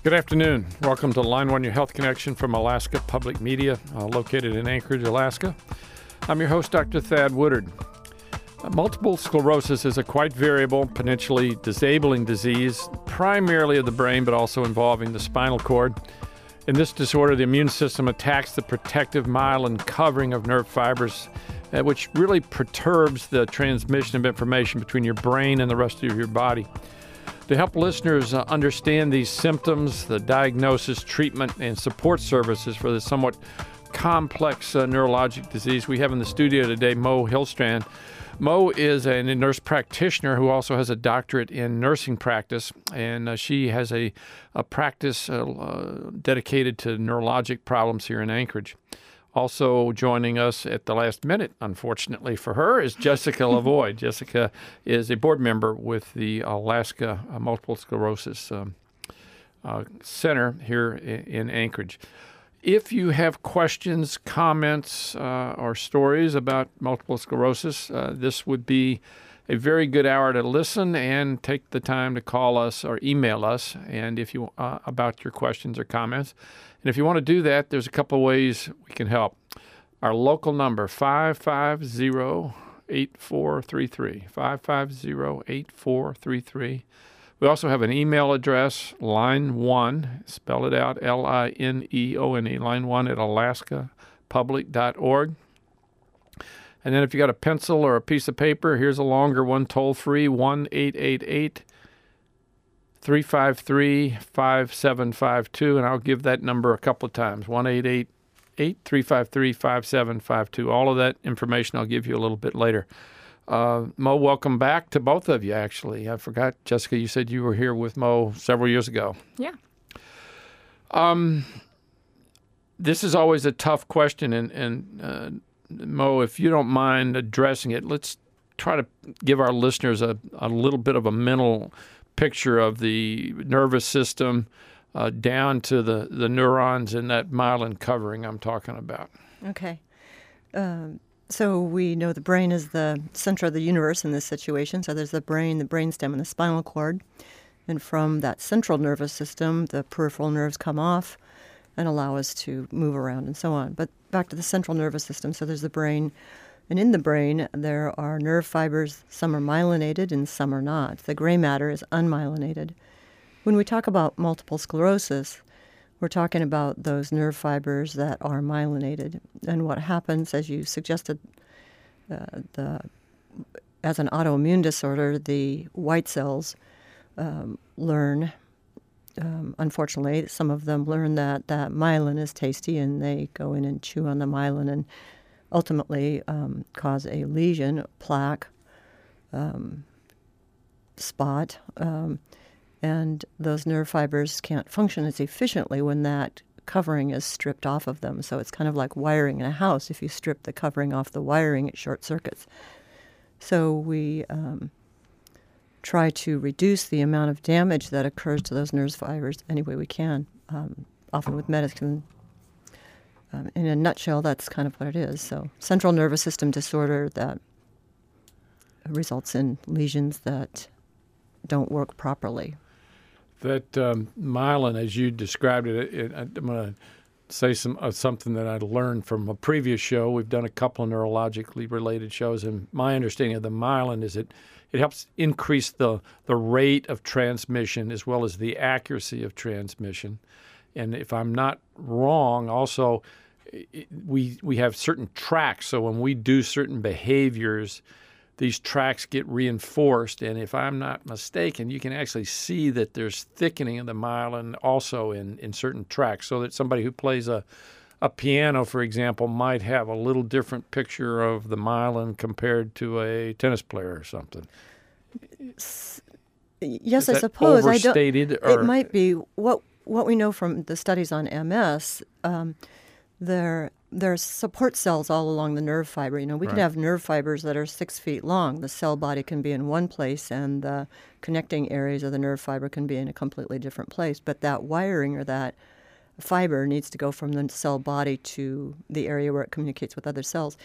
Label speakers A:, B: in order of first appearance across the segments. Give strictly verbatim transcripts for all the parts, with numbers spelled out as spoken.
A: Good afternoon. Welcome to Line One, your health connection from Alaska Public Media, uh, located in Anchorage, Alaska. I'm your host, Doctor Thad Woodard. Uh, multiple sclerosis is a quite variable, potentially disabling disease, primarily of the brain, but also involving the spinal cord. In this disorder, the immune system attacks the protective myelin covering of nerve fibers, uh, which really perturbs the transmission of information between your brain and the rest of your body. To help listeners uh, understand these symptoms, the diagnosis, treatment, and support services for this somewhat complex uh, neurologic disease, we have in the studio today Mo Hillstrand. Mo is a nurse practitioner who also has a doctorate in nursing practice, and uh, she has a, a practice uh, uh, dedicated to neurologic problems here in Anchorage. Also joining us at the last minute, unfortunately for her, is Jessica Lavoie. Jessica is a board member with the Alaska uh, Multiple Sclerosis um, uh, Center here in, in Anchorage. If you have questions, comments, uh, or stories about multiple sclerosis, uh, this would be a very good hour to listen and take the time to call us or email us and if you uh, about your questions or comments. And if you want to do that, there's a couple of ways we can help. Our local number, five five zero, eight four three three, five five zero, eight four three three. We also have an email address, line one, spell it out, L I N E O N E, line one at alaska public dot org. And then if you got a pencil or a piece of paper, here's a longer one, toll-free, one eight eight eight, three five three, five seven five two, and I'll give that number a couple of times, one eight eight eight, three five three, five seven five two. All of that information I'll give you a little bit later. Uh, Mo, welcome back to both of you, actually. I forgot, Jessica, you said you were here with Mo several years ago.
B: Yeah.
A: Um, this is always a tough question, and, and uh, Mo, if you don't mind addressing it, let's try to give our listeners a, a little bit of a mental picture of the nervous system uh, down to the, the neurons in that myelin covering I'm talking about.
B: Okay. Um, so we know the brain is the center of the universe in this situation. So there's the brain, the brainstem, and the spinal cord. And from that central nervous system, the peripheral nerves come off and allow us to move around and so on. But back to the central nervous system. So there's the brain. And in the brain, there are nerve fibers. Some are myelinated and some are not. The gray matter is unmyelinated. When we talk about multiple sclerosis, we're talking about those nerve fibers that are myelinated. And what happens, as you suggested, uh, the as an autoimmune disorder, the white cells um, learn, um, unfortunately, some of them learn that, that myelin is tasty, and they go in and chew on the myelin and ultimately um, cause a lesion, plaque, um, spot, um, and those nerve fibers can't function as efficiently when that covering is stripped off of them. So it's kind of like wiring in a house. If you strip the covering off the wiring, it short circuits. So we um, try to reduce the amount of damage that occurs to those nerve fibers any way we can, um, often with medicine. Um, in a nutshell, that's kind of what it is. So central nervous system disorder that results in lesions that don't work properly.
A: That um, myelin, as you described it, it I'm going to say some uh, something that I learned from a previous show. We've done a couple of neurologically related shows, and my understanding of the myelin is it it helps increase the the rate of transmission as well as the accuracy of transmission. And if I'm not wrong, also it, we we have certain tracks. So when we do certain behaviors, these tracks get reinforced, and if I'm not mistaken, you can actually see that there's thickening of the myelin also in, in certain tracks, so that somebody who plays a, a piano, for example, might have a little different picture of the myelin compared to a tennis player or something.
B: Yes,
A: Is
B: I
A: that
B: suppose.
A: overstated,
B: I don't,
A: or?
B: It might be. What what we know from the studies on M S, um, there there are support cells all along the nerve fiber. You know, we
A: Right.
B: can have nerve fibers that are six feet long. The cell body can be in one place, and the connecting areas of the nerve fiber can be in a completely different place. But that wiring or that fiber needs to go from the cell body to the area where it communicates with other cells.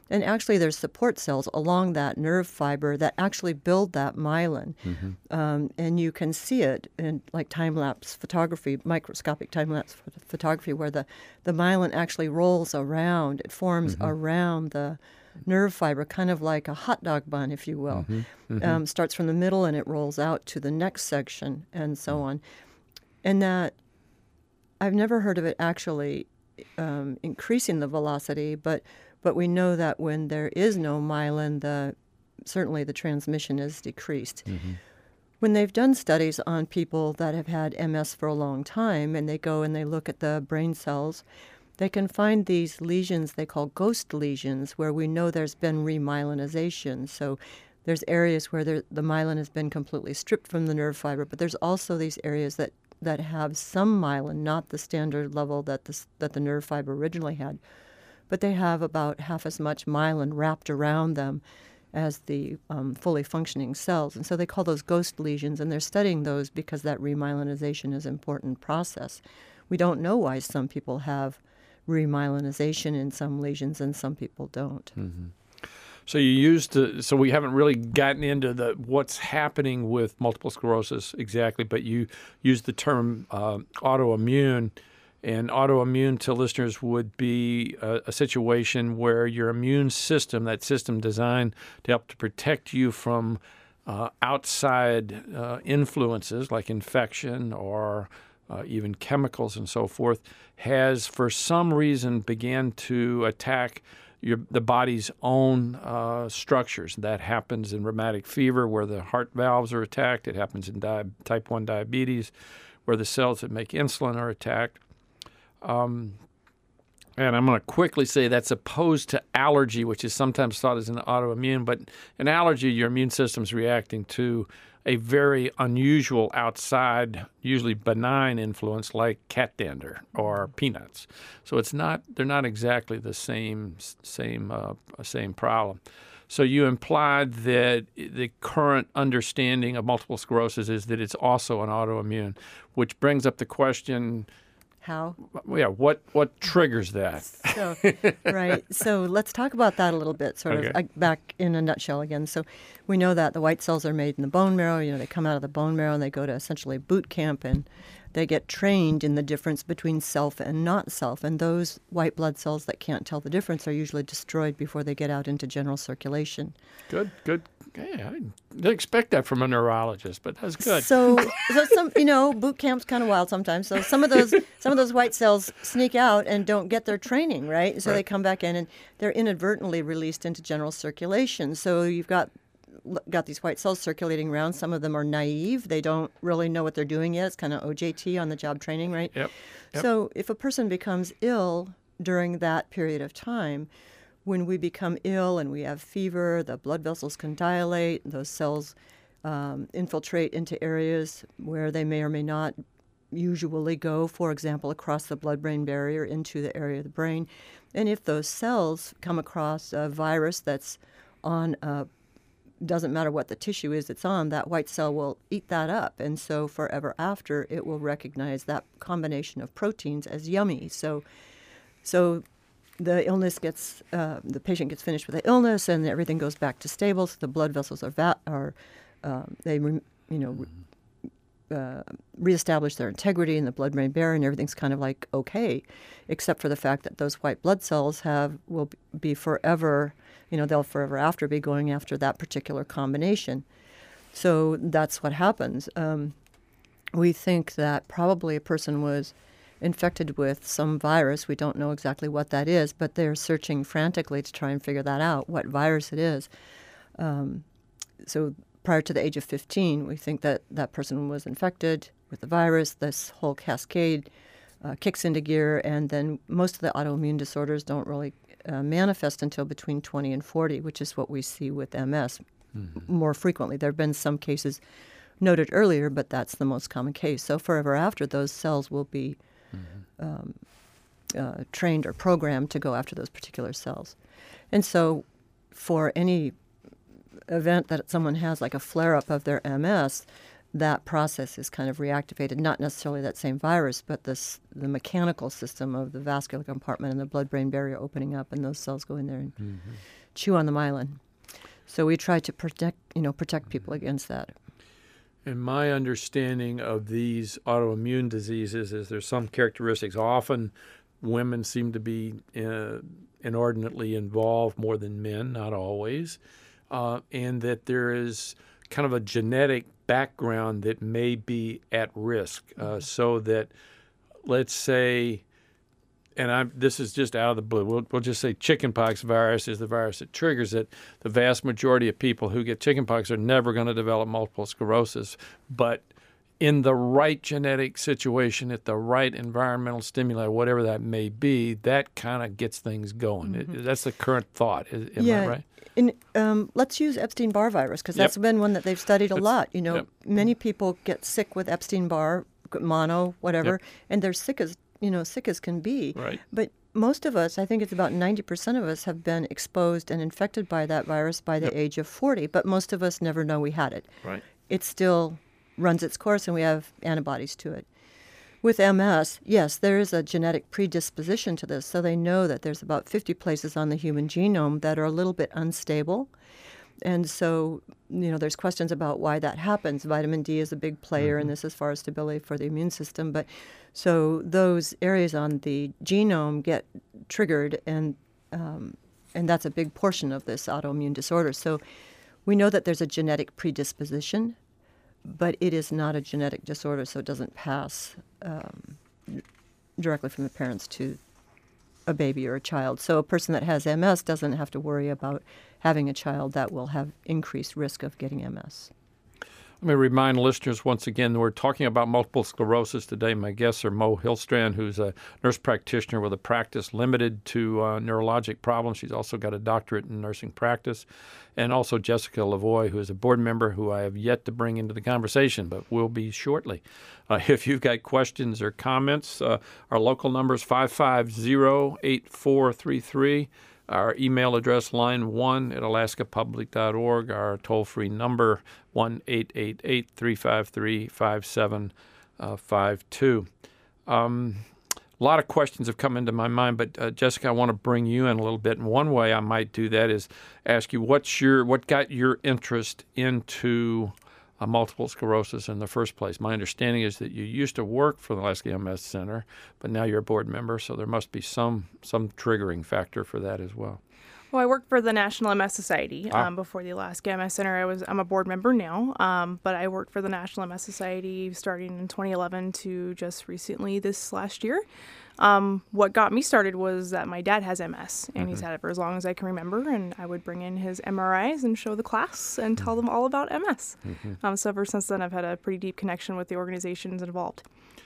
B: And actually, there's support cells along that nerve fiber that actually build that myelin. Mm-hmm. Um, and you can see it in like time-lapse photography, microscopic time-lapse ph- photography, where the, the myelin actually rolls around. It forms mm-hmm. around the nerve fiber, kind of like a hot dog bun, if you will. Mm-hmm. Mm-hmm. Um, starts from the middle and it rolls out to the next section and so mm-hmm. on. And that, I've never heard of it actually um, increasing the velocity, but but we know that when there is no myelin, the certainly the transmission is decreased. Mm-hmm. When they've done studies on people that have had M S for a long time, and they go and they look at the brain cells, they can find these lesions they call ghost lesions, where we know there's been remyelinization. So there's areas where there, the myelin has been completely stripped from the nerve fiber, but there's also these areas that, that have some myelin, not the standard level that the, that the nerve fiber originally had, but they have about half as much myelin wrapped around them as the um, fully functioning cells. And so they call those ghost lesions, and they're studying those because that remyelinization is an important process. We don't know why some people have remyelinization in some lesions and some people don't.
A: Mm-hmm. So you used to, so we haven't really gotten into the what's happening with multiple sclerosis exactly, but you used the term uh, autoimmune. And autoimmune to listeners would be a, a situation where your immune system, that system designed to help to protect you from uh, outside uh, influences like infection or uh, even chemicals and so forth, has for some reason began to attack your, the body's own uh, structures. That happens in rheumatic fever where the heart valves are attacked. It happens in di- type one diabetes where the cells that make insulin are attacked. Um, and I'm going to quickly say that's opposed to allergy, which is sometimes thought as an autoimmune. But in allergy, your immune system's reacting to a very unusual outside, usually benign influence like cat dander or peanuts. So it's not; they're not exactly the same same uh, same problem. So you implied that the current understanding of multiple sclerosis is that it's also an autoimmune, which brings up the question.
B: How?
A: Yeah, what what triggers that?
B: So, right. So let's talk about that a little bit, sort okay. of uh, back in a nutshell again. So we know that the white cells are made in the bone marrow. You know, they come out of the bone marrow and they go to essentially boot camp, and they get trained in the difference between self and not self. And those white blood cells that can't tell the difference are usually destroyed before they get out into general circulation.
A: Good, good. Yeah, I didn't expect that from a neurologist, but that's good.
B: So, so some, you know, boot camp's kind of wild sometimes. So some of those, some of those white cells sneak out and don't get their training, right? So right. they come back in and they're inadvertently released into general circulation. So you've got got these white cells circulating around. Some of them are naive; they don't really know what they're doing yet. It's kind of O J T, on the job training, right?
A: Yep. Yep.
B: So if a person becomes ill during that period of time. When we become ill and we have fever, the blood vessels can dilate, those cells um, infiltrate into areas where they may or may not usually go, for example, across the blood-brain barrier into the area of the brain. And if those cells come across a virus that's on a, doesn't matter what the tissue is it's on, that white cell will eat that up. And so forever after, it will recognize that combination of proteins as yummy. So, so the illness gets, uh, the patient gets finished with the illness, and everything goes back to stable. So the blood vessels are, va- are um, they, re- you know, re- uh, reestablish their integrity in the blood-brain barrier, and everything's kind of like okay, except for the fact that those white blood cells have will be forever, you know, they'll forever after be going after that particular combination. So that's what happens. Um, we think that probably a person was infected with some virus. We don't know exactly what that is, but they're searching frantically to try and figure that out, what virus it is. Um, so prior to the age of fifteen, we think that that person was infected with the virus. This whole cascade uh, kicks into gear, and then most of the autoimmune disorders don't really uh, manifest until between twenty and forty, which is what we see with M S mm-hmm. more frequently. There have been some cases noted earlier, but that's the most common case. So forever after, those cells will be Mm-hmm. Um, uh, trained or programmed to go after those particular cells. And so for any event that someone has, like a flare-up of their M S, that process is kind of reactivated, not necessarily that same virus, but this, the mechanical system of the vascular compartment and the blood-brain barrier opening up, and those cells go in there and, mm-hmm. chew on the myelin. So we try to protect, you know, protect people against that.
A: And my understanding of these autoimmune diseases is there's some characteristics. Often women seem to be uh, inordinately involved more than men, not always, uh, and that there is kind of a genetic background that may be at risk, uh, mm-hmm. so that, let's say, and I'm, this is just out of the blue, we'll, we'll just say chickenpox virus is the virus that triggers it. The vast majority of people who get chickenpox are never going to develop multiple sclerosis, but in the right genetic situation, at the right environmental stimuli, whatever that may be, that kind of gets things going. Mm-hmm. It, that's the current thought. Is, am
B: yeah.
A: I right?
B: In, um, let's use Epstein-Barr virus, because
A: Yep.
B: that's been one that they've studied a
A: That's-
B: lot. You know,
A: yep.
B: many people get sick with Epstein-Barr, mono, whatever,
A: Yep.
B: and they're sick as, you know, sick as can be.
A: Right.
B: But most of us, I think it's about ninety percent of us, have been exposed and infected by that virus by the
A: Yep.
B: age of forty, but most of us never know we had it.
A: Right.
B: It still runs its course, and we have antibodies to it. With M S, yes, there is a genetic predisposition to this, so they know that there's about fifty places on the human genome that are a little bit unstable. And so, you know, there's questions about why that happens. Vitamin D is a big player
A: Mm-hmm.
B: in this as far as stability for the immune system. But so those areas on the genome get triggered, and um, and that's a big portion of this autoimmune disorder. So we know that there's a genetic predisposition, but it is not a genetic disorder, so it doesn't pass um, directly from the parents to a baby or a child. So a person that has M S doesn't have to worry about having a child that will have increased risk of getting M S.
A: Let me remind listeners once again that we're talking about multiple sclerosis today. My guests are Mo Hillstrand, who's a nurse practitioner with a practice limited to uh, neurologic problems. She's also got a doctorate in nursing practice. And also Jessica Lavoie, who is a board member who I have yet to bring into the conversation, but will be shortly. Uh, if you've got questions or comments, uh, our local number is five five zero, eight four three three. Our email address, line one at alaska public dot org. Our toll-free number, one eight eight eight, three five three, five seven five two. Um, a lot of questions have come into my mind, but uh, Jessica, I want to bring you in a little bit. And one way I might do that is ask you, what's your what got your interest into uh, multiple sclerosis in the first place? My understanding is that you used to work for the Alaska M S Center, but now you're a board member, so there must be some some triggering factor for that as well.
C: Well, I worked for the National M S Society
A: Ah.
C: um, before the Alaska M S Center. I was I'm a board member now, um, but I worked for the National M S Society starting in twenty eleven to just recently this last year. Um, what got me started was that my dad has M S, and
A: Mm-hmm.
C: he's had it for as long as I can remember, and I would bring in his M R Is and show the class and tell them all about M S.
A: Mm-hmm.
C: Um, so ever since then, I've had a pretty deep connection with the organizations involved.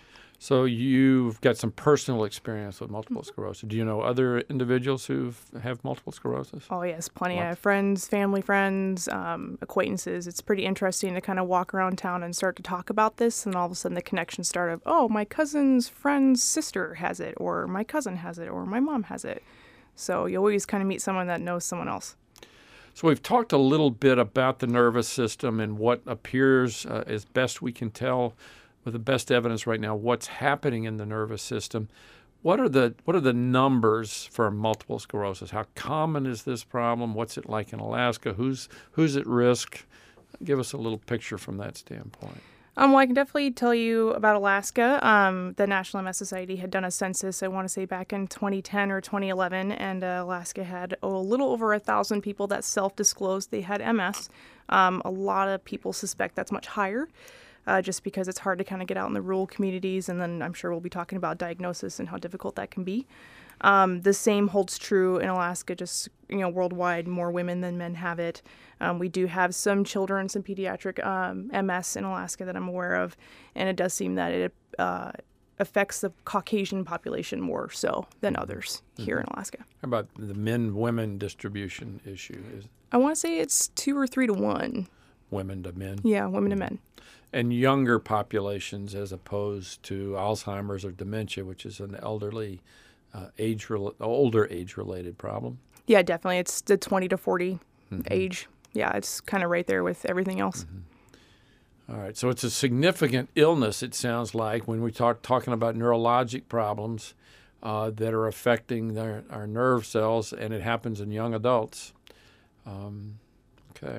A: So you've got some personal experience with multiple sclerosis. Do you know other individuals who have multiple sclerosis?
C: Oh, yes, plenty.
A: What?
C: I have friends, family friends, um, acquaintances. It's pretty interesting to kind of walk around town and start to talk about this, and all of a sudden the connection start of, oh, my cousin's friend's sister has it, or my cousin has it, or my mom has it. So you always kind of meet someone that knows someone else.
A: So we've talked a little bit about the nervous system and what appears, uh, as best we can tell, with the best evidence right now, what's happening in the nervous system. What are the what are the numbers for multiple sclerosis? How common is this problem? What's it like in Alaska? Who's who's at risk? Give us a little picture from that standpoint.
C: Um, well, I can definitely tell you about Alaska. Um, the National M S Society had done a census, I want to say back in twenty ten or twenty eleven, and uh, Alaska had oh, a little over a thousand people that self-disclosed they had M S. Um, a lot of people suspect that's much higher. Uh, just because it's hard to kind of get out in the rural communities, and then I'm sure we'll be talking about diagnosis and how difficult that can be. Um, the same holds true in Alaska, just, you know, worldwide, more women than men have it. Um, we do have some children, some pediatric um, M S in Alaska that I'm aware of, and it does seem that it uh, affects the Caucasian population more so than others here
A: Mm-hmm.
C: in Alaska.
A: How about the men-women distribution issue? Is
C: I want to say it's two or three to one.
A: women to men?
C: Yeah, women to men.
A: And younger populations as opposed to Alzheimer's or dementia, which is an elderly, uh, age older age-related problem.
C: Yeah, definitely. It's the twenty to forty
A: Mm-hmm.
C: age. Yeah, it's kind of right there with everything else.
A: Mm-hmm. All right, so it's a significant illness, it sounds like, when we talk talking about neurologic problems uh, that are affecting their, our nerve cells, and it happens in young adults. Um, okay.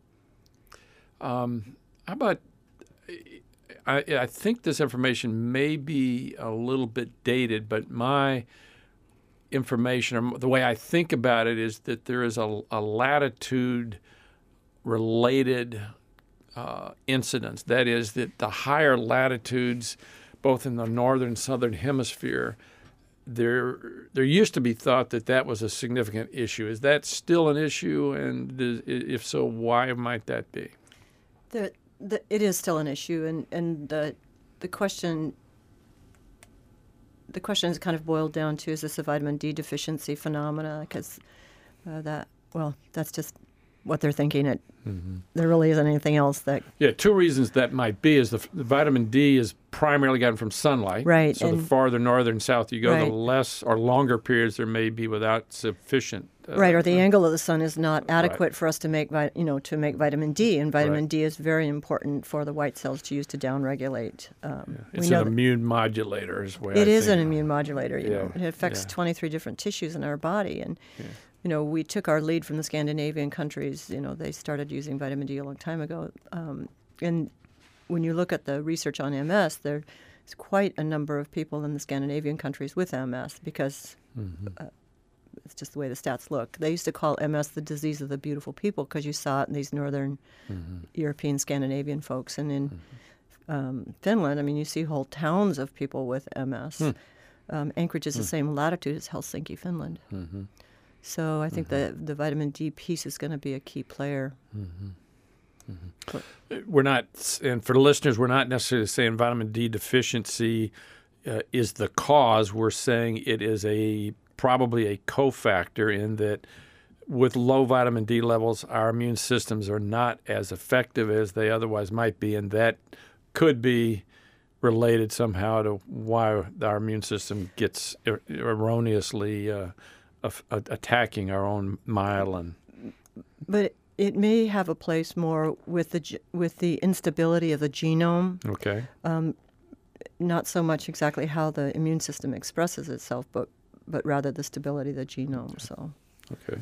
A: Um, how about, I, I think this information may be a little bit dated, but my information, or the way I think about it, is that there is a, a latitude-related uh, incidence. That is, that the higher latitudes, both in the northern and southern hemisphere, there there used to be thought that that was a significant issue. Is that still an issue? And does, if so, why might that be?
B: The, the, it is still an issue, and, and the the question the question is kind of boiled down to, is this a vitamin D deficiency phenomena? Because uh, that well, that's just what they're thinking. It mm-hmm. There really isn't anything else that.
A: Yeah, two reasons that might be is the, the vitamin D is primarily gotten from sunlight.
B: Right.
A: So the farther north and south you go,
B: right.
A: the less or longer periods there may be without sufficient. Uh,
B: right, or the uh, angle of the sun is not adequate
A: right.
B: for us to make, you know, to make vitamin D, and vitamin
A: right.
B: D is very important for the white cells to use to downregulate. Um,
A: yeah. It's an immune modulator, is the way I
B: It is
A: think.
B: an immune modulator. You
A: yeah.
B: know, it affects
A: yeah.
B: twenty-three different tissues in our body, and
A: yeah.
B: you know, we took our lead from the Scandinavian countries. You know, they started using vitamin D a long time ago, um, and when you look at the research on M S, there's quite a number of people in the Scandinavian countries with M S because. Mm-hmm. Uh, It's just the way the stats look. They used to call M S the disease of the beautiful people because you saw it in these northern mm-hmm. European, Scandinavian folks. And in mm-hmm. um, Finland, I mean, you see whole towns of people with M S. Mm. Um, Anchorage is mm. the same latitude as Helsinki, Finland. Mm-hmm. So I think mm-hmm. the, the vitamin D piece is going to be a key player. Mm-hmm.
A: Mm-hmm. We're not, and for the listeners, we're not necessarily saying vitamin D deficiency uh, is the cause. We're saying it is a probably a cofactor in that with low vitamin D levels, our immune systems are not as effective as they otherwise might be, and that could be related somehow to why our immune system gets er- erroneously uh, af- attacking our own myelin.
B: But it may have a place more with the ge- with the instability of the genome.
A: Okay.
B: Um, not so much exactly how the immune system expresses itself, but but rather the stability of the genome. So,
A: okay.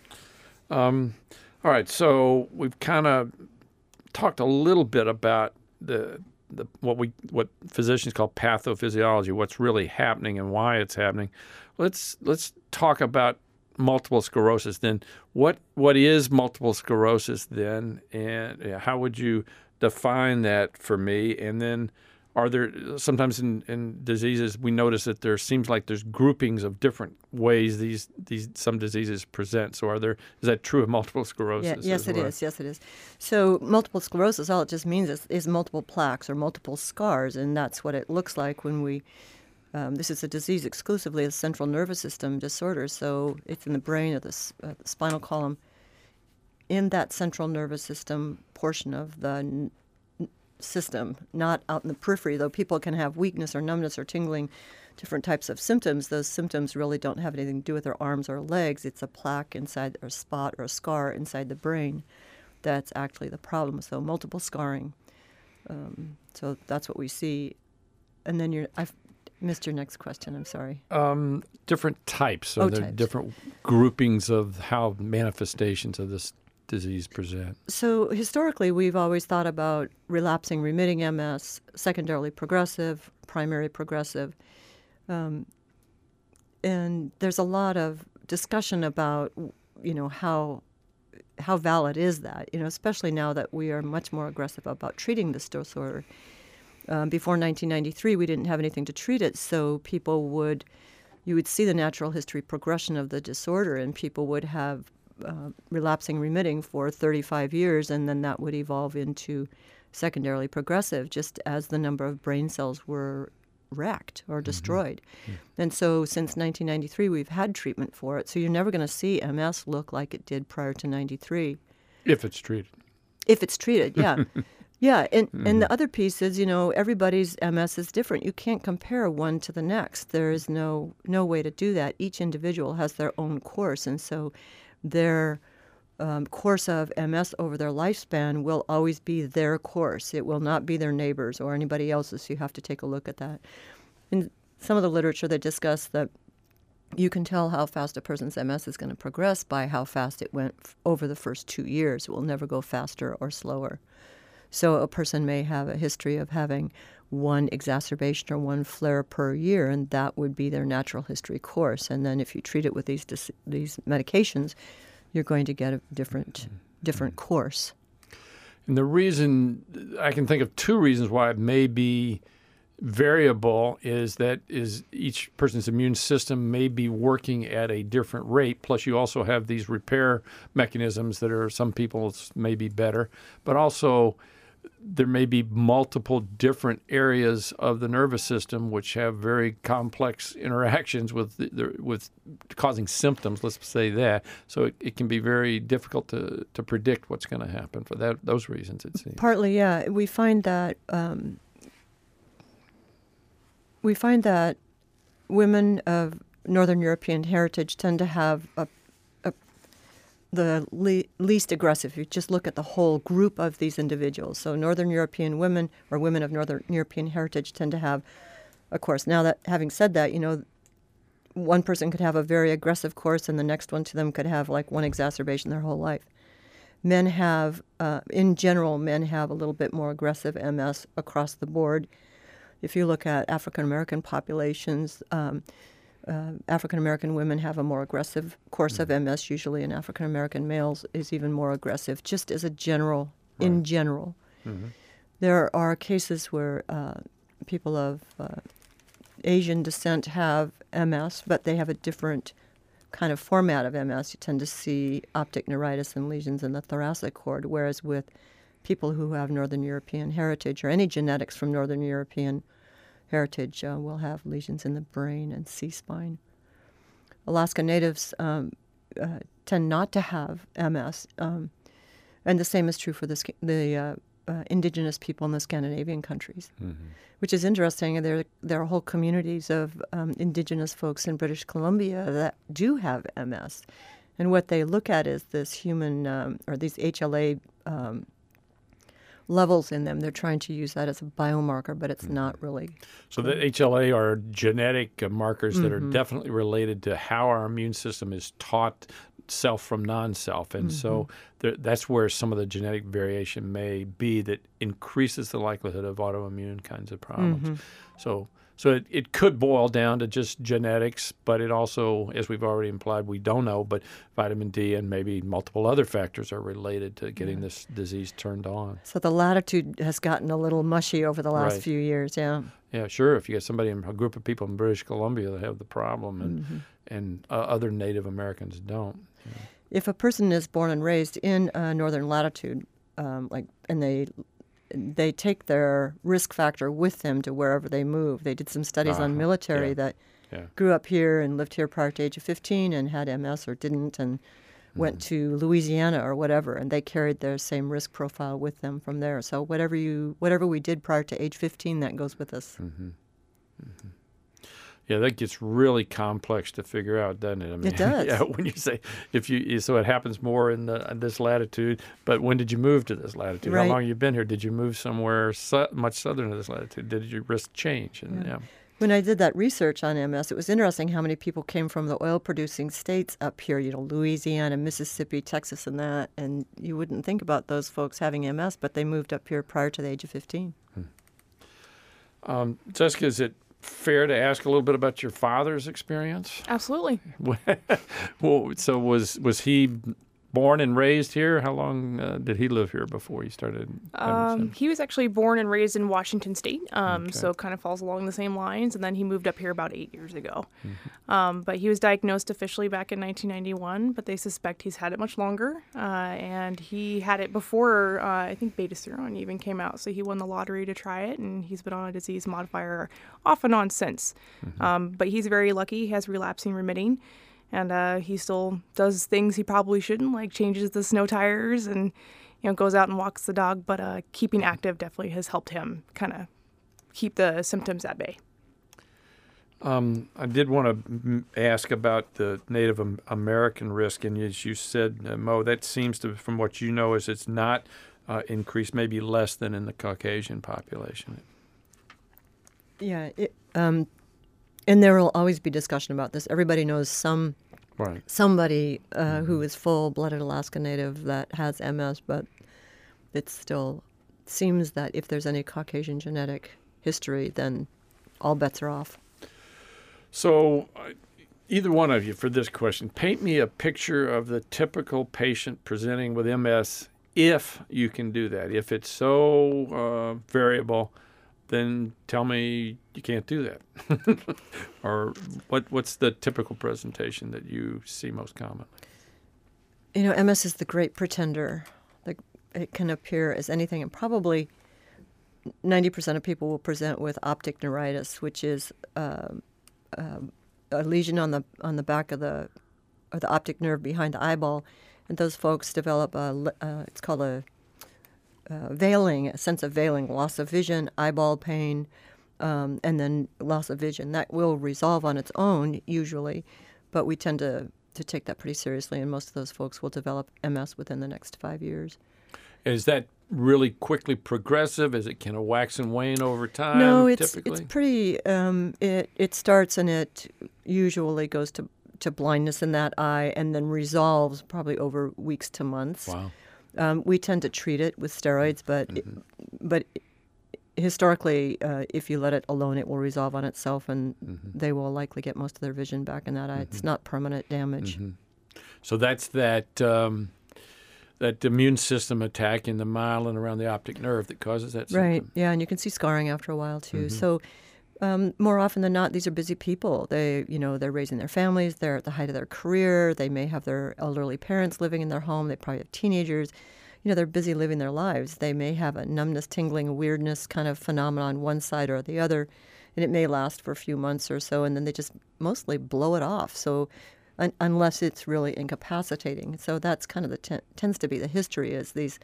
A: Um, all right. So we've kind of talked a little bit about the the what we what physicians call pathophysiology, what's really happening and why it's happening. Let's let's talk about multiple sclerosis then. What what is multiple sclerosis then, and how would you define that for me? And then, are there sometimes in, in diseases we notice that there seems like there's groupings of different ways these these some diseases present. So are there is that true of multiple sclerosis?
B: Yeah, yes, it
A: well?
B: is. Yes, it is. So multiple sclerosis, all it just means is, is multiple plaques or multiple scars, and that's what it looks like when we. Um, this is a disease exclusively of the central nervous system disorder, so it's in the brain of the, uh, the spinal column. In that central nervous system portion of the n- system, not out in the periphery, though people can have weakness or numbness or tingling, different types of symptoms. Those symptoms really don't have anything to do with their arms or legs. It's a plaque inside, or a spot or a scar inside the brain that's actually the problem. So multiple scarring. Um, so that's what we see. And then you're, I've missed your next question. I'm sorry.
A: Um, different types. So
B: oh,
A: there
B: types.
A: are different groupings of how manifestations of this disease present.
B: So historically, we've always thought about relapsing remitting M S, secondarily progressive, primary progressive. Um, and there's a lot of discussion about, you know, how how valid is that, you know, especially now that we are much more aggressive about treating this disorder. Um, before nineteen ninety-three, we didn't have anything to treat it, so people would, you would see the natural history progression of the disorder, and people would have uh, relapsing remitting for thirty-five years, and then that would evolve into secondarily progressive, just as the number of brain cells were wrecked or destroyed. Mm-hmm. And so since nineteen ninety-three, we've had treatment for it, so you're never going to see M S look like it did prior to ninety-three.
A: If it's treated.
B: If it's treated, yeah. Yeah, and, mm. and the other piece is, you know, everybody's M S is different. You can't compare one to the next. There is no no way to do that. Each individual has their own course, and so their um, course of M S over their lifespan will always be their course. It will not be their neighbors or anybody else's. So you have to take a look at that. In some of the literature, they discuss that you can tell how fast a person's M S is going to progress by how fast it went f- over the first two years. It will never go faster or slower. So a person may have a history of having one exacerbation or one flare per year, and that would be their natural history course. And then if you treat it with these dis- these medications, you're going to get a different different course.
A: And the reason, I can think of two reasons why it may be variable is that is each person's immune system may be working at a different rate. Plus, you also have these repair mechanisms that are some people's may be better, but also there may be multiple different areas of the nervous system which have very complex interactions with the, the, with causing symptoms. Let's say that. So it, it can be very difficult to, to predict what's going to happen for that those reasons. It seems.
B: Partly, yeah. We find that. Um, We find that women of Northern European heritage tend to have a, a, the le- least aggressive. If you just look at the whole group of these individuals. So Northern European women or women of Northern European heritage tend to have a course. Now, that having said that, you know, one person could have a very aggressive course and the next one to them could have like one exacerbation their whole life. Men have, uh, in general, men have a little bit more aggressive M S across the board. If you look at African-American populations, um, uh, African-American women have a more aggressive course mm-hmm. of M S usually, and African-American males is even more aggressive, just as a general, right. in general. Mm-hmm. There are cases where uh, people of uh, Asian descent have M S, but they have a different kind of format of M S. You tend to see optic neuritis and lesions in the thoracic cord, whereas with people who have Northern European heritage or any genetics from Northern European heritage uh, will have lesions in the brain and C-spine. Alaska Natives um, uh, tend not to have M S, um, and the same is true for the, the uh, uh, indigenous people in the Scandinavian countries, mm-hmm. which is interesting. There, there are whole communities of um, indigenous folks in British Columbia that do have M S, and what they look at is this human, um, or these H L A um, levels in them. They're trying to use that as a biomarker, but it's mm-hmm. not really.
A: So the H L A are genetic uh, markers mm-hmm. that are definitely related to how our immune system is taught self from non-self. And mm-hmm. so there, that's where some of the genetic variation may be that increases the likelihood of autoimmune kinds of problems. Mm-hmm. So so it, it could boil down to just genetics, but it also, as we've already implied, we don't know, but vitamin D and maybe multiple other factors are related to getting yeah. this disease turned on.
B: So the latitude has gotten a little mushy over the last
A: right.
B: few years, yeah.
A: Yeah, sure. If you get somebody, in a group of people in British Columbia that have the problem and, mm-hmm. and uh, other Native Americans don't. You know.
B: If a person is born and raised in uh, northern latitude, um, like, and they they take their risk factor with them to wherever they move. They did some studies uh-huh. on military yeah. that yeah. grew up here and lived here prior to age of fifteen and had M S or didn't and mm-hmm. went to Louisiana or whatever, and they carried their same risk profile with them from there. So whatever you whatever we did prior to age fifteen, that goes with us.
A: Mm-hmm. Mm-hmm. Yeah, that gets really complex to figure out, doesn't it? I mean,
B: it does.
A: Yeah, when you say if you so it happens more in, the, in this latitude. But when did you move to this latitude?
B: Right.
A: How long have you been here? Did you move somewhere su- much southern to this latitude? Did your risk change? And,
B: yeah.
A: Yeah.
B: When I did that research on M S, it was interesting how many people came from the oil-producing states up here. You know, Louisiana, Mississippi, Texas, and that. And you wouldn't think about those folks having M S, but they moved up here prior to the age of fifteen.
A: Hmm. Um, Jessica, is it fair to ask a little bit about your father's experience?
C: Absolutely.
A: Well, so was was he born and raised here? How long uh, did he live here before he started?
C: Um, he was actually born and raised in Washington State, um, okay. so it kind of falls along the same lines. And then he moved up here about eight years ago. Mm-hmm. Um, but he was diagnosed officially back in nineteen ninety-one, but they suspect he's had it much longer. Uh, and he had it before, uh, I think, Betaseron even came out. So he won the lottery to try it, and he's been on a disease modifier off and on since. Mm-hmm. Um, but he's very lucky. He has relapsing remitting. And uh, he still does things he probably shouldn't, like changes the snow tires and, you know, goes out and walks the dog. But uh, keeping active definitely has helped him kind of keep the symptoms at bay.
A: Um, I did want to m- ask about the Native American risk. And as you said, uh, Mo, that seems to, from what you know, is it's not uh, increased, maybe less than in the Caucasian population.
B: Yeah, it, um, And there will always be discussion about this. Everybody knows some
A: Right.
B: somebody uh, who is full-blooded Alaska Native that has M S, but it still seems that if there's any Caucasian genetic history, then all bets are off.
A: So, uh, either one of you for this question, paint me a picture of the typical patient presenting with M S, if you can do that. If it's so uh, variable, then tell me you can't do that. Or what? What's the typical presentation that you see most commonly?
B: You know, M S is the great pretender. Like, it can appear as anything, and probably ninety percent of people will present with optic neuritis, which is uh, uh, a lesion on the on the back of the or the optic nerve behind the eyeball, and those folks develop a uh, it's called a uh, veiling, a sense of veiling, loss of vision, eyeball pain, um, and then loss of vision. That will resolve on its own usually, but we tend to to take that pretty seriously, and most of those folks will develop M S within the next five years.
A: Is that really quickly progressive? Is it kind of wax and wane over time?
B: No, it's
A: typically?
B: it's pretty. Um, it it starts and it usually goes to to blindness in that eye, and then resolves probably over weeks to months.
A: Wow.
B: Um, we tend to treat it with steroids, but
A: Mm-hmm.
B: it, but historically, uh, if you let it alone, it will resolve on itself, and
A: Mm-hmm.
B: they will likely get most of their vision back in that eye. It's not permanent damage.
A: Mm-hmm. So that's that um, that immune system attack in the myelin around the optic nerve that causes that symptom.
B: Right. Yeah, and you can see scarring after a while too. So, um, more often than not, these are busy people. They, you know, they're raising their families. They're at the height of their career. They may have their elderly parents living in their home. They probably have teenagers. You know, they're busy living their lives. They may have a numbness, tingling, weirdness kind of phenomenon on one side or the other, and it may last for a few months or so, and then they just mostly blow it off. So, un- unless it's really incapacitating. So that's kind of the ten- tends to be the history, is these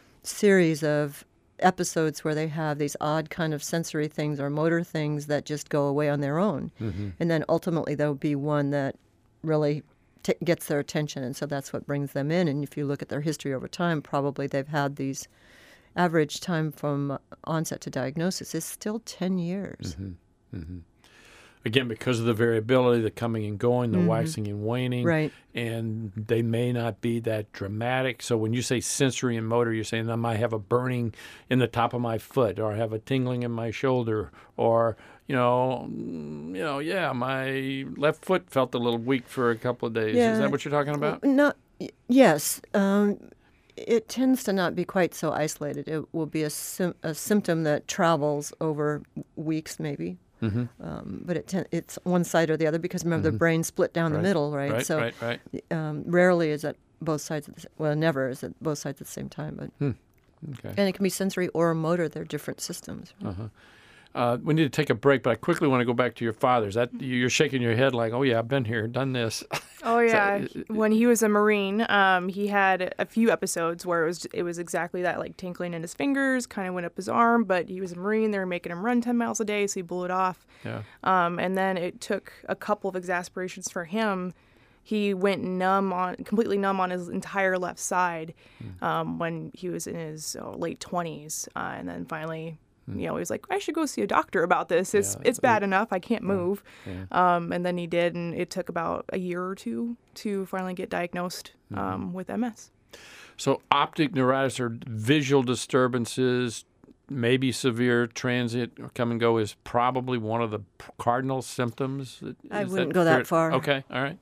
B: series of episodes where they have these odd kind of sensory things or motor things that just go away on their own.
A: Mm-hmm.
B: And then ultimately there'll be one that really t- gets their attention, and so that's what brings them in. And if you look at their history over time, probably they've had these average time from onset to diagnosis is still ten years.
A: Mm-hmm. Mm-hmm. Again, because of the variability, the coming and going, the
B: Mhm.
A: waxing and waning,
B: Right.
A: and they may not be that dramatic. So when you say sensory and motor, you're saying I might have a burning in the top of my foot, or I have a tingling in my shoulder, or you know, mm, you know, yeah, my left foot felt a little weak for a couple of days.
B: Yeah.
A: Is that what you're talking about?
B: Not, y- yes. Um, it tends to not be quite so isolated. It will be a, sim- a symptom that travels over weeks, maybe.
A: Mm-hmm.
B: Um, but it ten- it's one side or the other, because remember,
A: Mhm.
B: the brain split down
A: Right.
B: the middle, right?
A: Right,
B: so
A: right, right.
B: Um, rarely is it both sides. At the, s- well, never is it both sides at the same time. But
A: Okay.
B: and it can be sensory or motor. They're different systems.
A: Uh-huh. Uh, we need to take a break, but I quickly want to go back to your father's. That you're shaking your head like, oh yeah, I've been here, done this.
C: Oh yeah,
A: So,
C: when he was a Marine, um, he had a few episodes where it was it was exactly that, like tingling in his fingers, kind of went up his arm. But he was a Marine; they were making him run ten miles a day, so he blew it off.
A: Yeah.
C: Um, and then it took a couple of exasperations for him. He went numb on, completely numb on his entire left side um, when he was in his oh, late twenties, uh, and then finally. You know, he was like, I should go see a doctor about this. It's
A: Yeah.
C: it's bad enough. I can't move.
A: Yeah.
C: Um, and then he did, and it took about a year or two to finally get diagnosed um, with M S.
A: So optic neuritis or visual disturbances, maybe severe transient or come and go, is probably one of the p- cardinal symptoms.
B: I
A: Is
B: wouldn't go that
A: fair?
B: far.
A: Okay, all right.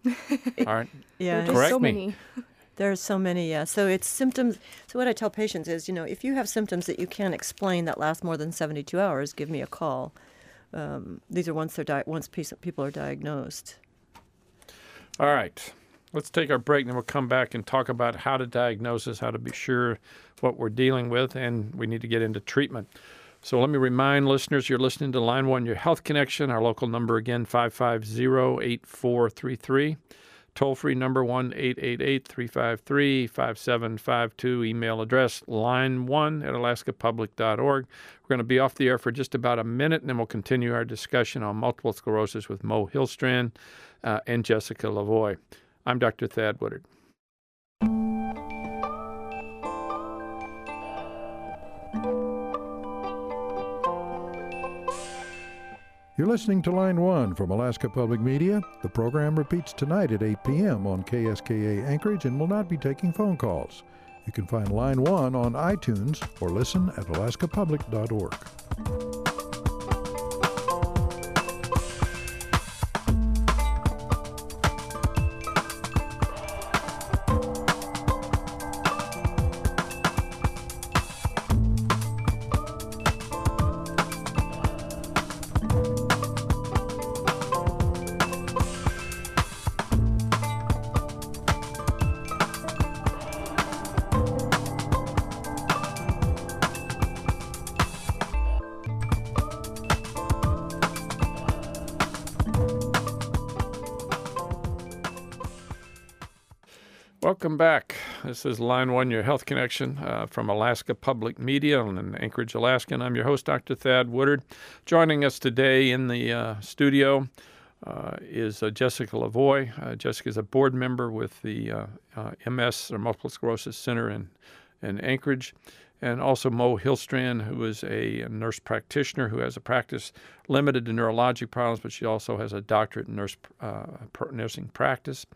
A: All right.
B: Yeah.
C: There's
A: Correct
C: so
A: me.
C: many.
B: There's so many, yeah. So it's symptoms. So what I tell patients is, you know, if you have symptoms that you can't explain that last more than seventy-two hours, give me a call. Um, these are once they're di- once piece- people are diagnosed.
A: All right. Let's take our break, and then we'll come back and talk about how to diagnose this, how to be sure what we're dealing with, and we need to get into treatment. So let me remind listeners, you're listening to Line One, Your Health Connection. Our local number again, five five zero, eight four three three. Toll-free number one eight eight eight, three five three, five seven five two. Email address line one at alaska public dot org. We're going to be off the air for just about a minute, and then we'll continue our discussion on multiple sclerosis with Mo Hillstrand uh, and Jessica Lavoie. I'm Doctor Thad Woodard.
D: You're listening to Line One from Alaska Public Media. The program repeats tonight at eight p.m. on K S K A Anchorage and will not be taking phone calls. You can find Line One on iTunes or listen at alaska public dot org.
A: Welcome back. This is Line One, your health connection uh, from Alaska Public Media in Anchorage, Alaska. And I'm your host, Doctor Thad Woodard. Joining us today in the uh, studio uh, is uh, Jessica Lavoie. Uh, Jessica is a board member with the uh, uh, M S, or Multiple Sclerosis Center in, in Anchorage. And also Mo Hillstrand, who is a nurse practitioner who has a practice limited to neurologic problems, but she also has a doctorate in nurse, uh, nursing practice.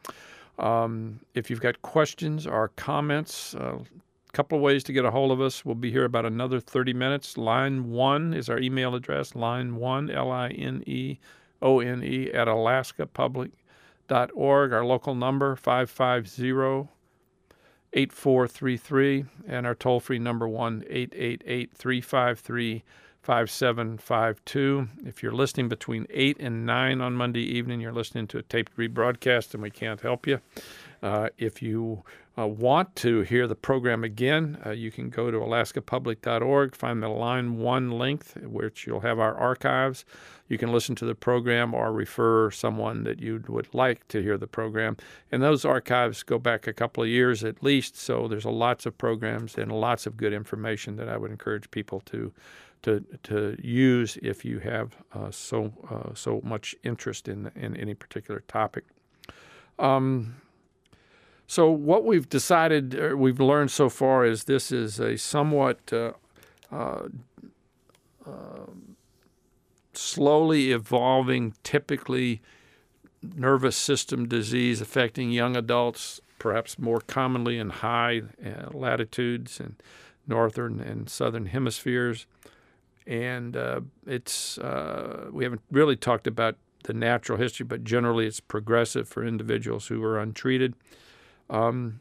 A: Um, if you've got questions or comments, a uh, couple of ways to get a hold of us. We'll be here about another thirty minutes. Line one is our email address, line one, L I N E O N E, at alaska public dot org. Our local number, five five zero, eight four three three, and our toll-free number, one eight eight eight, three five three, five seven five two. If you're listening between eight and nine on Monday evening, you're listening to a taped rebroadcast, and we can't help you. Uh, if you uh, want to hear the program again, uh, you can go to alaska public dot org, find the Line one link, which you'll have our archives. You can listen to the program or refer someone that you would like to hear the program. And those archives go back a couple of years at least, so there's lots of programs and lots of good information that I would encourage people to to to use if you have uh, so uh, so much interest in in any particular topic. Um, so what we've decided, or we've learned so far, is this is a somewhat uh, uh, uh, slowly evolving, typically nervous system disease affecting young adults, perhaps more commonly in high uh, latitudes and northern and southern hemispheres. And uh, it's uh, we haven't really talked about the natural history, but generally it's progressive for individuals who are untreated. Um,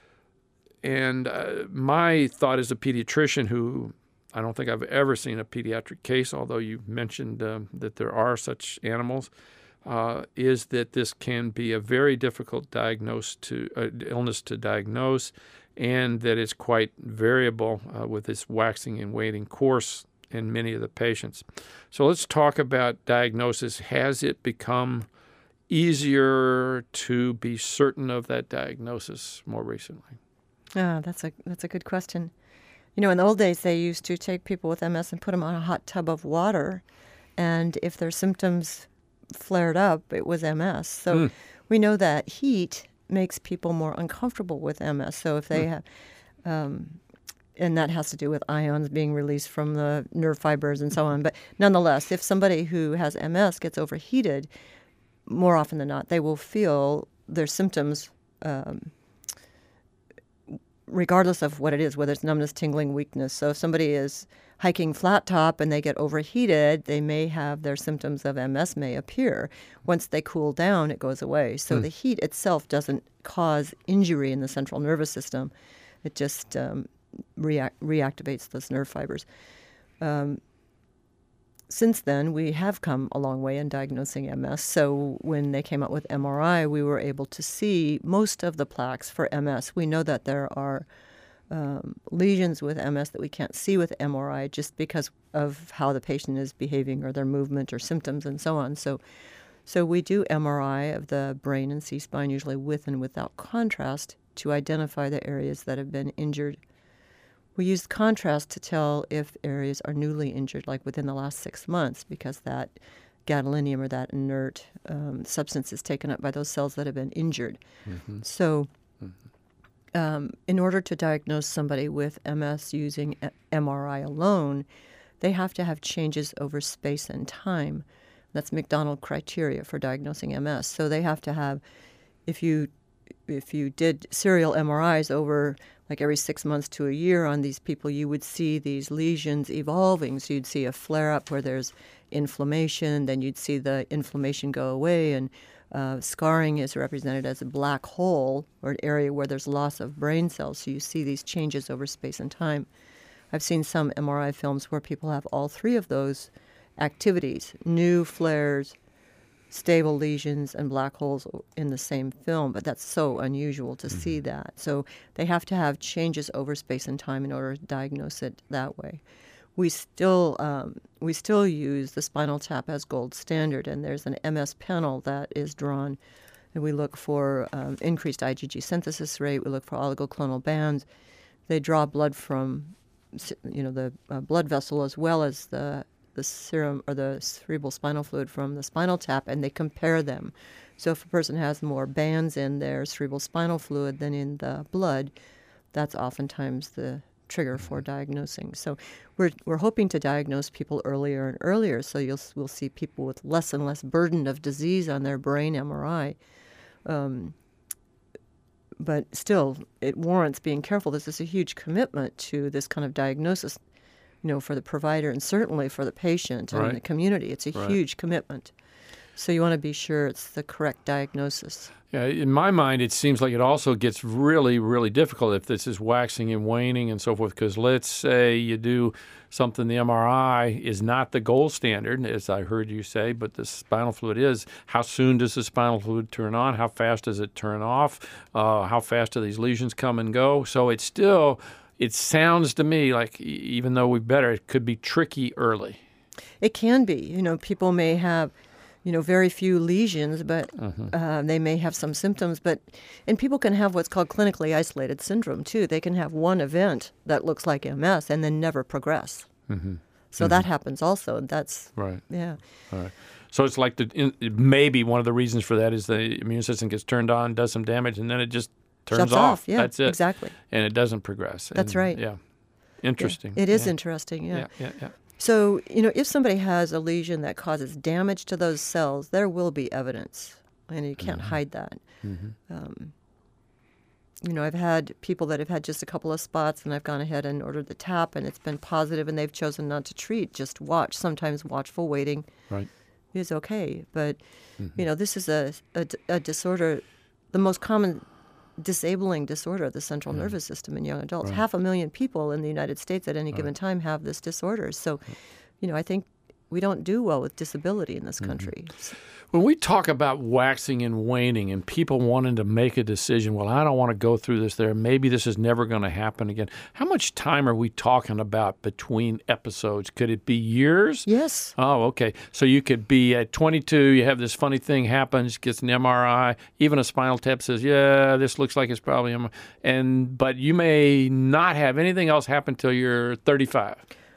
A: and uh, my thought as a pediatrician, who I don't think I've ever seen a pediatric case, although you mentioned um, that there are such animals, uh, is that this can be a very difficult diagnose to uh, illness to diagnose, and that it's quite variable uh, with this waxing and waning course in many of the patients. So let's talk about diagnosis. Has it become easier to be certain of that diagnosis more recently?
B: Ah, that's a that's a good question. You know, in the old days, they used to take people with M S and put them on a hot tub of water, and if their symptoms flared up, it was M S. So mm. we know that heat makes people more uncomfortable with M S. So if they mm. have... Um, and that has to do with ions being released from the nerve fibers and so on. But nonetheless, if somebody who has M S gets overheated, more often than not, they will feel their symptoms, um, regardless of what it is, whether it's numbness, tingling, weakness. So if somebody is hiking flat top and they get overheated, they may have their symptoms of M S may appear. Once they cool down, it goes away. So mm. the heat itself doesn't cause injury in the central nervous system. It just... Um, React, reactivates those nerve fibers. Um, since then, we have come a long way in diagnosing M S. So when they came out with M R I, we were able to see most of the plaques for M S. We know that there are um, lesions with M S that we can't see with M R I just because of how the patient is behaving or their movement or symptoms and so on. So, so we do M R I of the brain and C-spine, usually with and without contrast, to identify the areas that have been injured. We use contrast to tell if areas are newly injured, like within the last six months, because that gadolinium or that inert um, substance is taken up by those cells that have been injured. Mm-hmm. So mm-hmm. um, in order to diagnose somebody with M S using M R I alone, they have to have changes over space and time That's McDonald criteria for diagnosing M S. So they have to have, if you if you did serial M R Is over like every six months to a year on these people, you would see these lesions evolving. So you'd see a flare-up where there's inflammation, then you'd see the inflammation go away, and uh, scarring is represented as a black hole or an area where there's loss of brain cells. So you see these changes over space and time. I've seen some M R I films where people have all three of those activities, new flares, stable lesions, and black holes in the same film, but that's so unusual to mm-hmm. see that. So they have to have changes over space and time in order to diagnose it that way. We still um, we still use the spinal tap as gold standard, and there's an M S panel that is drawn, and we look for um, increased I G G synthesis rate. We look for oligoclonal bands. They draw blood from, you know, the uh, blood vessel as well as the the serum or the cerebral spinal fluid from the spinal tap, and they compare them. So if a person has more bands in their cerebral spinal fluid than in the blood, that's oftentimes the trigger for diagnosing. So we're we're hoping to diagnose people earlier and earlier, so you'll we'll see people with less and less burden of disease on their brain M R I. Um, but still, it warrants being careful. This is a huge commitment to this kind of diagnosis, you know, for the provider and certainly for the patient and
A: right.
B: the community. It's a
A: right.
B: huge commitment. So you want to be sure it's the correct diagnosis.
A: Yeah, in my mind, it seems like it also gets really, really difficult if this is waxing and waning and so forth, because let's say you do something, the M R I is not the gold standard, as I heard you say, but the spinal fluid is. How soon does the spinal fluid turn on? How fast does it turn off? Uh, how fast do these lesions come and go? So it's still... It sounds to me like even though we better, it could be tricky early.
B: It can be. You know, people may have, you know, very few lesions, but mm-hmm. uh, they may have some symptoms. But and people can have what's called clinically isolated syndrome too. They can have one event that looks like M S and then never progress. Mm-hmm. So mm-hmm. that happens also. And that's
A: right.
B: Yeah.
A: Right. So it's like the in, maybe one of the reasons for that is the immune system gets turned on, does some damage, and then it just turns
B: Shuts
A: off.
B: off. Yeah,
A: that's it.
B: Exactly.
A: And it doesn't progress.
B: That's
A: and,
B: right.
A: Yeah. Interesting.
B: Yeah. It is
A: yeah.
B: interesting, yeah.
A: Yeah, yeah, yeah.
B: So, you know, if somebody has a lesion that causes damage to those cells, there will be evidence, and you can't mm-hmm. hide that. Mm-hmm. Um, you know, I've had people that have had just a couple of spots, and I've gone ahead and ordered the tap, and it's been positive, and they've chosen not to treat, just watch. Sometimes watchful waiting
A: right.
B: is okay. But,
A: mm-hmm.
B: you know, this is a, a, a disorder, the most common disabling disorder of the central yeah. nervous system in young adults. Right. Half a million people in the United States at any right. given time have this disorder. So, you know, I think we don't do well with disability in this country. Mm-hmm.
A: When we talk about waxing and waning and people wanting to make a decision, well, I don't want to go through this there, maybe this is never going to happen again. How much time are we talking about between episodes? Could it be years?
B: Yes.
A: Oh, okay. So you could be at twenty-two, you have this funny thing happens, gets an M R I, even a spinal tap says, yeah, this looks like it's probably M R I, and but you may not have anything else happen till you're thirty-five.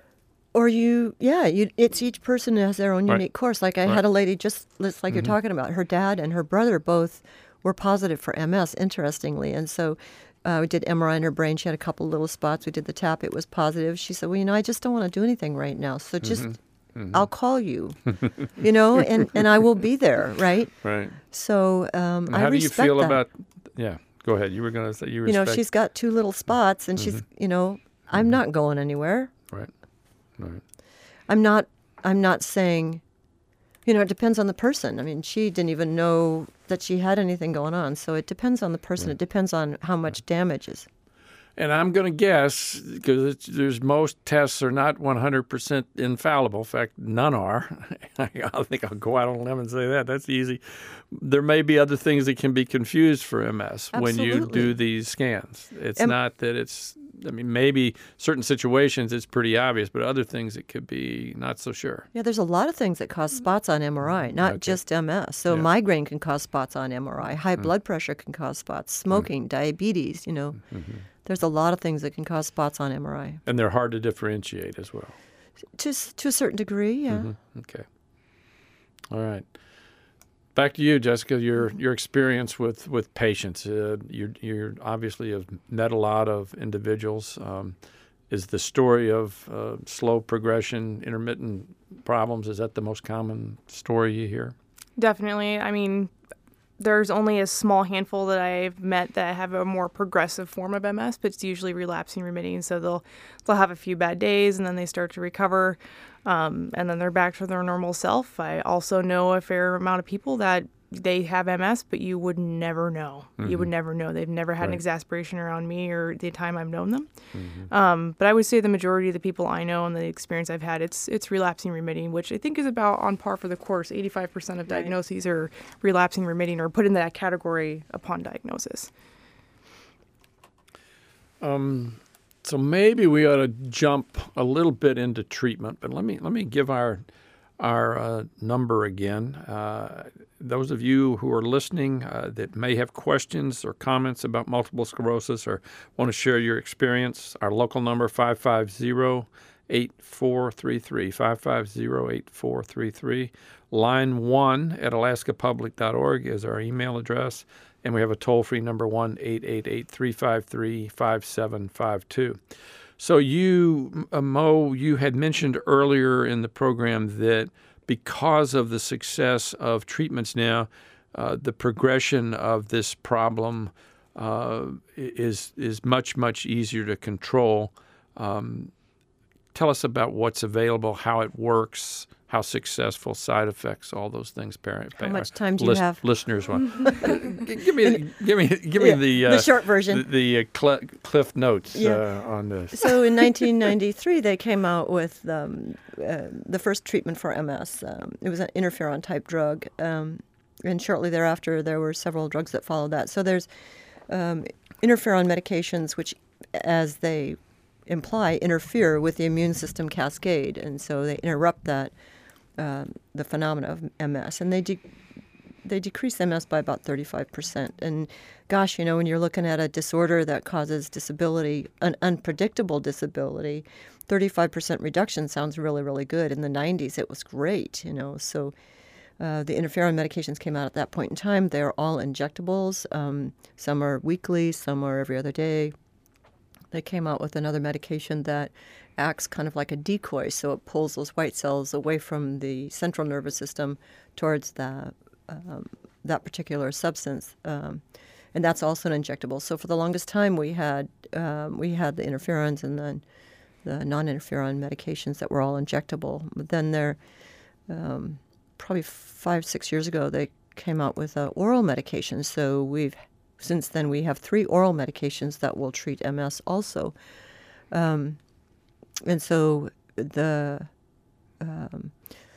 B: Or you, yeah, you, it's each person has their own
A: right.
B: unique course. Like I
A: right.
B: had a lady just like mm-hmm. you're talking about. Her dad and her brother both were positive for M S, interestingly. And so uh, we did M R I in her brain. She had a couple little spots. We did the tap. It was positive. She said, well, you know, I just don't want to do anything right now. So just, mm-hmm. Mm-hmm. I'll call you, you know, and, and I will be there, right?
A: Right.
B: So um, I
A: how do you feel
B: that.
A: about, yeah, go ahead. You were going to say you respect.
B: You know, she's got two little spots, and mm-hmm. she's, you know, I'm mm-hmm. not going anywhere.
A: Right. Right.
B: I'm not I'm not saying, you know, it depends on the person. I mean, she didn't even know that she had anything going on. So it depends on the person. Right. It depends on how much damage is.
A: And I'm going to guess, because there's most tests are not one hundred percent infallible. In fact, none are. I think I'll go out on a limb and say that. That's easy. There may be other things that can be confused for M S
B: Absolutely.
A: when you do these scans. It's
B: and,
A: not that it's, I mean, maybe certain situations it's pretty obvious, but other things it could be not so sure.
B: Yeah, there's a lot of things that cause spots on M R I, not okay. just M S. So yeah. migraine can cause spots on M R I. High mm. blood pressure can cause spots. Smoking, mm. diabetes, you know. Mm-hmm. There's a lot of things that can cause spots on M R I.
A: And they're hard to differentiate as well.
B: To, to a certain degree, yeah.
A: Mm-hmm. Okay. All right. Back to you, Jessica. Your your experience with with patients. Uh, you you obviously have met a lot of individuals. Um, is the story of uh, slow progression, intermittent problems? Is that the most common story you hear?
C: Definitely. I mean, there's only a small handful that I've met that have a more progressive form of M S, but it's usually relapsing remitting. So they'll they'll have a few bad days and then they start to recover, um, and then they're back to their normal self. I also know a fair amount of people that they have M S, but you would never know. Mm-hmm. You would never know. They've never had right. an exacerbation around me or the time I've known them. Mm-hmm. Um, but I would say the majority of the people I know and the experience I've had, it's it's relapsing remitting, which I think is about on par for the course. eighty-five percent of diagnoses right. are relapsing remitting or put in that category upon diagnosis.
A: Um, so maybe we ought to jump a little bit into treatment, but let me let me give our our uh, number again. Uh, those of you who are listening uh, that may have questions or comments about multiple sclerosis or want to share your experience, our local number, five five zero, eight four three three, five five zero, eight four three three. Line one at alaska public dot org is our email address, and we have a toll-free number, one eight eight eight, three five three, five seven five two. So you, uh, Mo, you had mentioned earlier in the program that because of the success of treatments now, uh, the progression of this problem uh, is is much, much easier to control. Um, tell us about what's available, how it works, how successful, side effects, all those things. Parent,
B: how much time do you
A: list,
B: have?
A: Listeners want. give me, give me, give me
B: yeah,
A: the uh,
B: the short version,
A: the, the uh, cl- Cliff Notes
B: yeah.
A: uh, on this.
B: So in nineteen ninety-three, they came out with um, uh, the first treatment for M S. Um, it was an interferon type drug, um, and shortly thereafter, there were several drugs that followed that. So there's um, interferon medications, which, as they imply, interfere with the immune system cascade, and so they interrupt that. Um, the phenomena of M S, and they de- they decrease M S by about thirty-five percent. And gosh, you know, when you're looking at a disorder that causes disability, an unpredictable disability, thirty-five percent reduction sounds really, really good. In the nineties, it was great, you know. So uh, the interferon medications came out at that point in time. They're all injectables. Um, some are weekly, some are every other day. They came out with another medication that acts kind of like a decoy, so it pulls those white cells away from the central nervous system towards the, um, that particular substance, um, and that's also an injectable. So for the longest time, we had um, we had the interferons and then the non-interferon medications that were all injectable. But then there, um, probably five six years ago, they came out with uh, oral medications. So we've since then we have three oral medications that will treat M S also. Um, And so the um,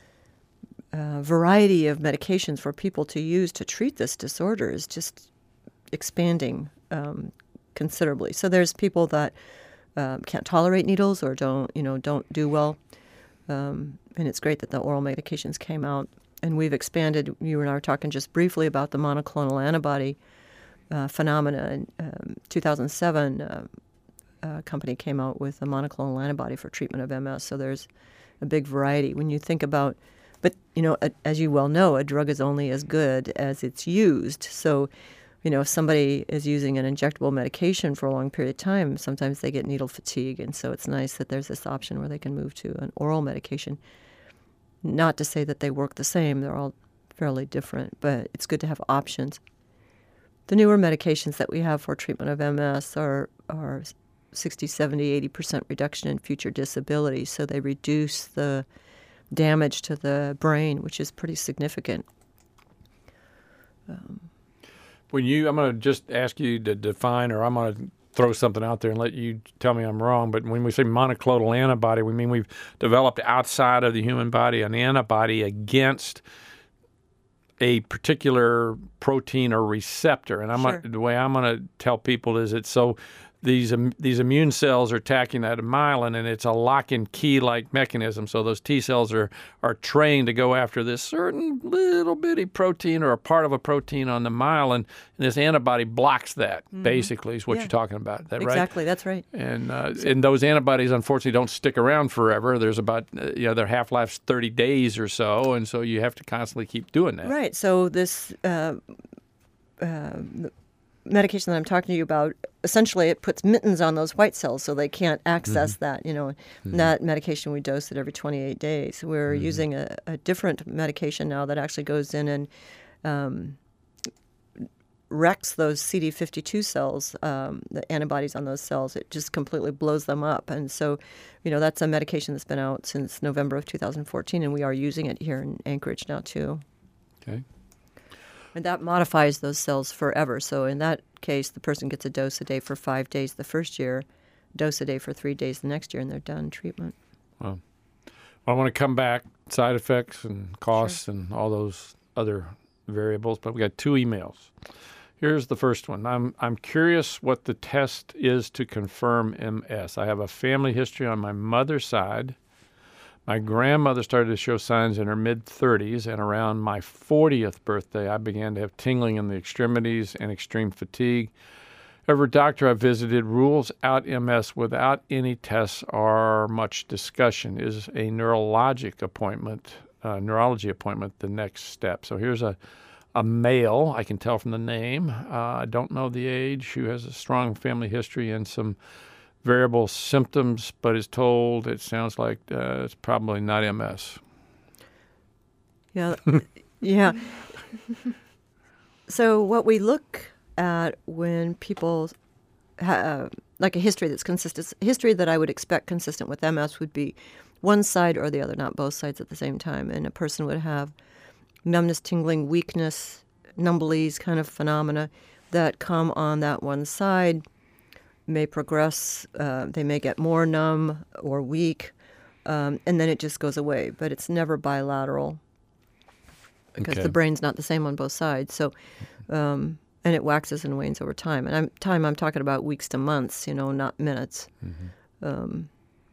B: uh, variety of medications for people to use to treat this disorder is just expanding um, considerably. So there's people that um, can't tolerate needles or don't, you know, don't do well. Um, and it's great that the oral medications came out. And we've expanded. You and I were talking just briefly about the monoclonal antibody uh, phenomena. In um, two thousand seven, uh, a company came out with a monoclonal antibody for treatment of M S. So there's a big variety. When you think about, but, you know, a, as you well know, a drug is only as good as it's used. So, you know, if somebody is using an injectable medication for a long period of time, sometimes they get needle fatigue. And so it's nice that there's this option where they can move to an oral medication. Not to say that they work the same. They're all fairly different, but it's good to have options. The newer medications that we have for treatment of M S are are sixty, seventy, eighty percent reduction in future disability. So they reduce the damage to the brain, which is pretty significant. Um,
A: when you, I'm going to just ask you to define, or I'm going to throw something out there and let you tell me I'm wrong, but when we say monoclonal antibody, we mean we've developed outside of the human body an antibody against a particular protein or receptor. And I'm
B: Sure.
A: gonna, the way I'm going to tell people is it's so these um, these immune cells are attacking that myelin, and it's a lock and key like mechanism. So those T cells are are trained to go after this certain little bitty protein or a part of a protein on the myelin, and this antibody blocks that. Mm-hmm. Basically, is what
B: yeah.
A: you're talking about. Is that
B: exactly,
A: right?
B: Exactly, that's right.
A: And uh, so, and those antibodies unfortunately don't stick around forever. There's about uh, you know their half life's thirty days or so, and so you have to constantly keep doing that.
B: Right. So this. Uh, uh, medication that I'm talking to you about, essentially it puts mittens on those white cells so they can't access mm-hmm. that. You know, mm-hmm. that medication we dose it every twenty-eight days. We're mm-hmm. using a, a different medication now that actually goes in and um, wrecks those C D fifty-two cells, um, the antibodies on those cells. It just completely blows them up. And so, you know, that's a medication that's been out since November of two thousand fourteen, and we are using it here in Anchorage now too.
A: Okay.
B: And that modifies those cells forever. So in that case, the person gets a dose a day for five days the first year, dose a day for three days the next year, and they're done treatment.
A: Wow. Well, I want to come back, side effects and costs sure. and all those other variables, but we got two emails. Here's the first one. I'm I'm curious what the test is to confirm M S. I have a family history on my mother's side. My grandmother started to show signs in her mid-thirties, and around my fortieth birthday, I began to have tingling in the extremities and extreme fatigue. Every doctor I visited rules out M S without any tests or much discussion. Is a neurologic appointment, uh, neurology appointment the next step? So here's a, a male, I can tell from the name. Uh, I don't know the age, who has a strong family history and some variable symptoms, but is told it sounds like uh, it's probably not M S.
B: Yeah, yeah. So what we look at when people have like a history that's consistent, history that I would expect consistent with M S would be one side or the other, not both sides at the same time. And a person would have numbness, tingling, weakness, numblees kind of phenomena that come on that one side, may progress, uh, they may get more numb or weak, um, and then it just goes away. But it's never bilateral because
A: okay.
B: the brain's not the same on both sides. So, um, and it waxes and wanes over time. And I'm, time I'm talking about weeks to months, you know, not minutes. Mm-hmm. Um,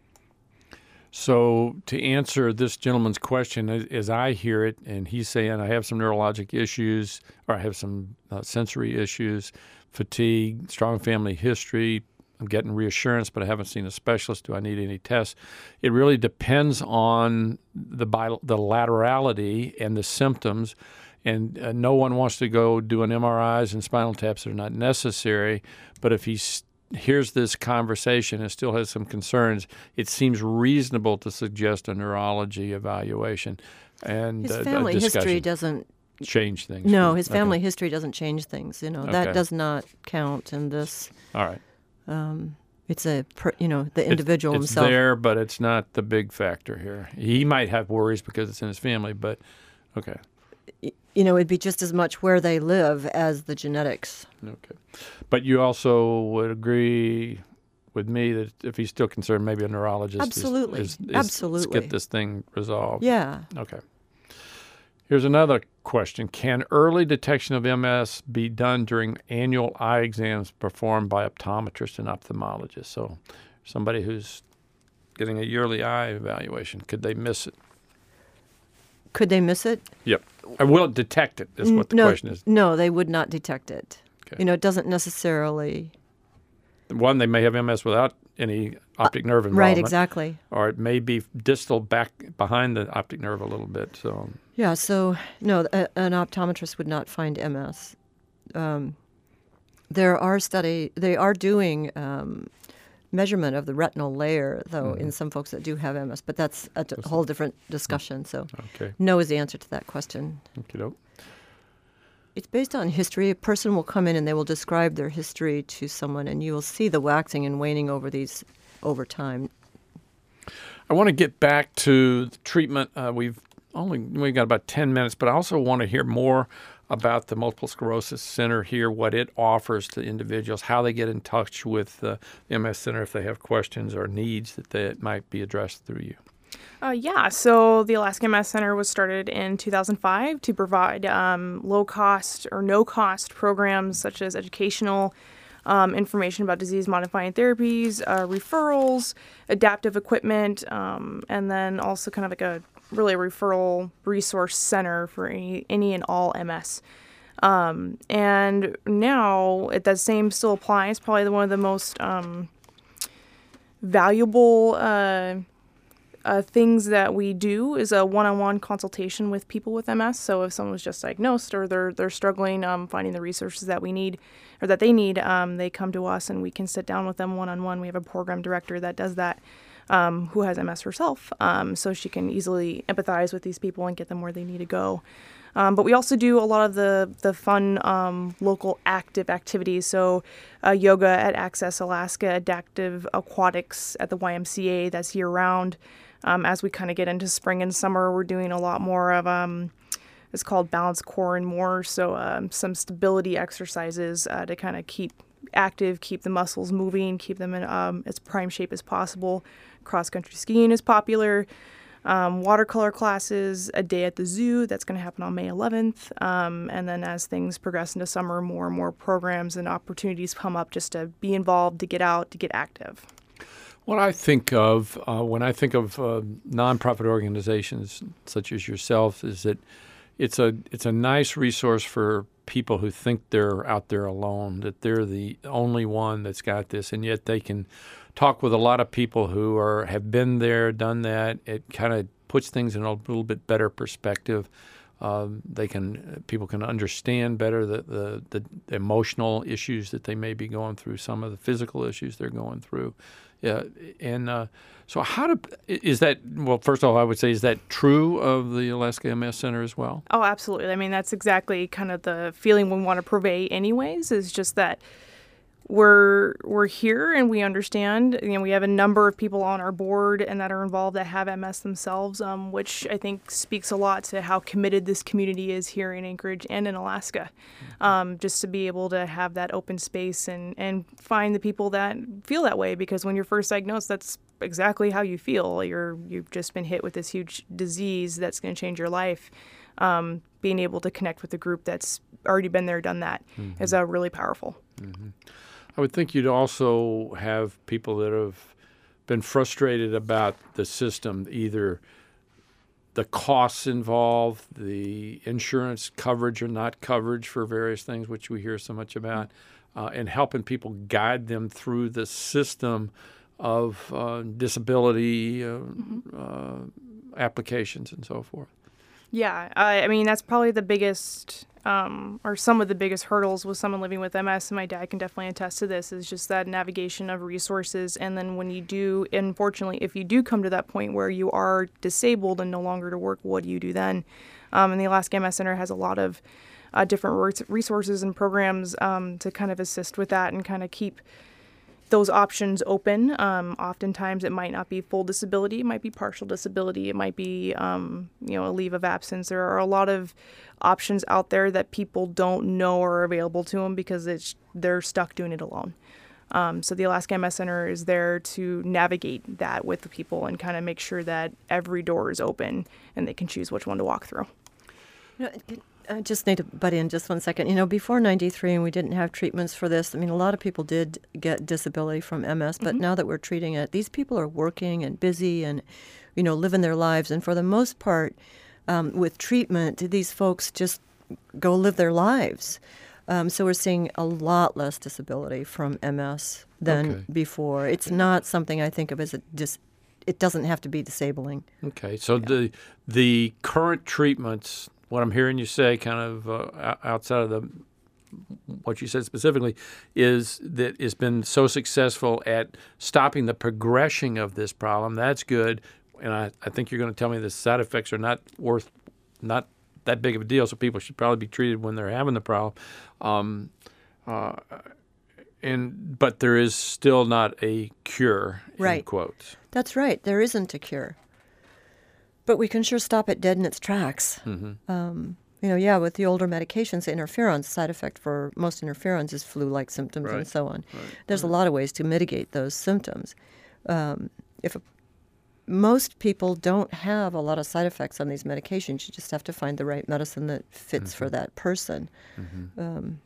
A: so to answer this gentleman's question, as, as I hear it, and he's saying I have some neurologic issues, or I have some uh, sensory issues, fatigue, strong family history. I'm getting reassurance, but I haven't seen a specialist. Do I need any tests? It really depends on the bi- the laterality and the symptoms, and uh, no one wants to go doing M R Is and spinal taps that are not necessary. But if he s- hears this conversation and still has some concerns, it seems reasonable to suggest a neurology evaluation. And
B: his
A: uh,
B: family
A: a discussion.
B: history doesn't
A: change things.
B: No,
A: for,
B: his family
A: okay.
B: history doesn't change things. You know,
A: Okay.
B: that does not count in this.
A: All right.
B: Um, it's a, per, you know, the individual
A: it's, it's
B: himself.
A: It's there, but it's not the big factor here. He might have worries because it's in his family, but okay.
B: You know, it'd be just as much where they live as the genetics.
A: Okay. But you also would agree with me that if he's still concerned, maybe a neurologist
B: Absolutely.
A: is, is, is
B: Absolutely.
A: let's get this thing resolved.
B: Yeah.
A: Okay. Here's another question. Can early detection of M S be done during annual eye exams performed by optometrists and ophthalmologists? So somebody who's getting a yearly eye evaluation, could they miss it?
B: Could they miss it?
A: Yep. Or will it detect it is what the
B: no,
A: question is.
B: No, they would not detect it.
A: Okay.
B: You know, it doesn't necessarily...
A: One, they may have M S without any optic nerve involvement.
B: Right, exactly.
A: Or it may be distal back behind the optic nerve a little bit. So
B: yeah, so no, a, an optometrist would not find M S. Um, there are study, they are doing um, measurement of the retinal layer, though, mm-hmm. in some folks that do have M S, but that's a d- whole different discussion. So
A: okay.
B: no is the answer to that question.
A: Okey-doke.
B: It's based on history. A person will come in and they will describe their history to someone, and you will see the waxing and waning over these over time.
A: I want to get back to the treatment. Uh, we've only we've got about ten minutes, but I also want to hear more about the Multiple Sclerosis Center here, what it offers to individuals, how they get in touch with the M S Center if they have questions or needs that they, might be addressed through you.
C: Uh, yeah, so the Alaska M S Center was started in two thousand five to provide um, low-cost or no-cost programs such as educational um, information about disease-modifying therapies, uh, referrals, adaptive equipment, um, and then also kind of like a really a referral resource center for any, any and all M S. Um, and now it, that same still applies. Probably one of the most um, valuable uh uh, things that we do is a one-on-one consultation with people with M S. So if someone was just diagnosed or they're they're struggling um, finding the resources that we need or that they need, um, they come to us and we can sit down with them one-on-one. We have a program director that does that, um, who has M S herself, um, so she can easily empathize with these people and get them where they need to go. Um, but we also do a lot of the the fun um, local active activities. So uh, yoga at Access Alaska, adaptive aquatics at the Y M C A, that's year round. Um, as we kind of get into spring and summer, we're doing a lot more of, um, it's called Balance Core and More. So um, some stability exercises uh, to kind of keep active, keep the muscles moving, keep them in um, as prime shape as possible. Cross-country skiing is popular. Um, watercolor classes, a day at the zoo, that's going to happen on May eleventh. Um, and then as things progress into summer, more and more programs and opportunities come up just to be involved, to get out, to get active.
A: What I think of uh, when I think of uh, nonprofit organizations such as yourself is that it's a it's a nice resource for people who think they're out there alone, that they're the only one that's got this, and yet they can talk with a lot of people who are have been there, done that. It kind of puts things in a little bit better perspective. Um, they can people can understand better the, the the emotional issues that they may be going through, some of the physical issues they're going through. Yeah, and uh, so how do is that? Well, first of all, I would say, is that true of the Alaska M S Center as well?
C: Oh, absolutely. I mean, that's exactly kind of the feeling we want to purvey, anyways. Is just that we're we're here and we understand. You know, we have a number of people on our board and that are involved that have M S themselves, um, which I think speaks a lot to how committed this community is here in Anchorage and in Alaska. Um, just to be able to have that open space and, and find the people that feel that way, because when you're first diagnosed, that's exactly how you feel. You're you've just been hit with this huge disease that's going to change your life. Um, being able to connect with a group that's already been there, done that, mm-hmm. is uh, really powerful.
A: Mm-hmm. I would think you'd also have people that have been frustrated about the system, either the costs involved, the insurance coverage or not coverage for various things, which we hear so much about, uh, and helping people guide them through the system of uh, disability uh, mm-hmm. uh, applications and so forth.
C: Yeah, I, I mean, that's probably the biggest, um, or some of the biggest hurdles with someone living with M S, and my dad can definitely attest to this, is just that navigation of resources. And then when you do, unfortunately, if you do come to that point where you are disabled and no longer to work, what do you do then? Um, and the Alaska M S Center has a lot of uh, different resources and programs um, to kind of assist with that and kind of keep those options open. Um, oftentimes it might not be full disability, it might be partial disability, it might be um, you know, a leave of absence. There are a lot of options out there that people don't know are available to them because it's they're stuck doing it alone. Um, so the Alaska M S Center is there to navigate that with the people and kind of make sure that every door is open and they can choose which one to walk through.
B: You know, it, I just need to butt in just one second. You know, before ninety-three, and we didn't have treatments for this, I mean, a lot of people did get disability from M S, but mm-hmm. now that we're treating it, these people are working and busy and, you know, living their lives. And for the most part, um, with treatment, these folks just go live their lives. Um, so we're seeing a lot less disability from M S than okay. before. It's not something I think of as a dis- it doesn't have to be disabling.
A: Okay, so
B: yeah.
A: the the current treatments, what I'm hearing you say, kind of uh, outside of the what you said specifically, is that it's been so successful at stopping the progression of this problem. That's good, and I, I think you're going to tell me the side effects are not worth, not that big of a deal, so people should probably be treated when they're having the problem. Um, uh, and but there is still not a cure,
B: right.
A: in quotes.
B: That's right. There isn't a cure. But we can sure stop it dead in its tracks.
A: Mm-hmm.
B: Um, you know, yeah, with the older medications, interferons, side effect for most interferons is flu-like symptoms
A: right.
B: and so on.
A: Right.
B: There's
A: right.
B: a lot of ways to mitigate those symptoms. Um, if a, most people don't have a lot of side effects on these medications, you just have to find the right medicine that fits mm-hmm. for that person.
A: Mm-hmm.
B: Um,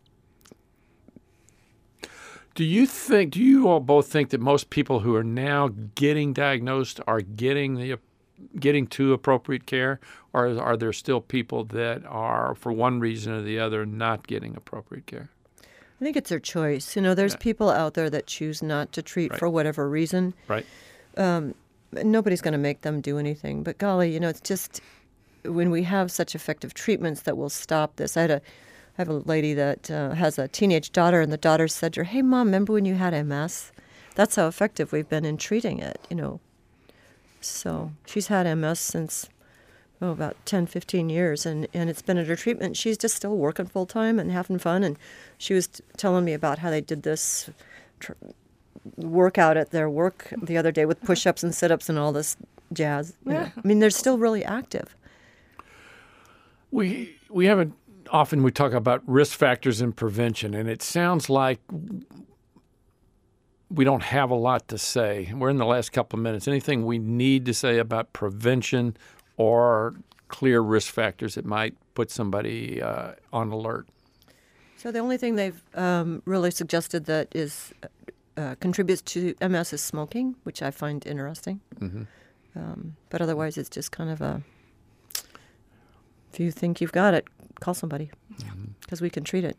A: Do you think, do you all both think that most people who are now getting diagnosed are getting the getting to appropriate care, or are there still people that are, for one reason or the other, not getting appropriate care?
B: I think it's their choice. You know, there's
A: yeah.
B: people out there that choose not to treat
A: right.
B: for whatever reason.
A: Right.
B: Um, nobody's going to make them do anything. But golly, you know, it's just when we have such effective treatments that will stop this. I had a, I have a lady that uh, has a teenage daughter, and the daughter said to her, "Hey, Mom, remember when you had M S? That's how effective we've been in treating it, you know." So she's had M S since, oh, about ten, fifteen years, and, and it's been under treatment. She's just still working full-time and having fun, and she was t- telling me about how they did this tr- workout at their work the other day with push-ups and sit-ups and all this jazz. You know. I mean, they're still really active.
A: We we haven't often we talk about risk factors and prevention, and it sounds like we don't have a lot to say. We're in the last couple of minutes. Anything we need to say about prevention or clear risk factors that might put somebody uh, on alert?
B: So the only thing they've um, really suggested that is uh, contributes to M S is smoking, which I find interesting.
A: Mm-hmm.
B: Um, but otherwise, it's just kind of a, if you think you've got it, call somebody, because mm-hmm. we can treat it.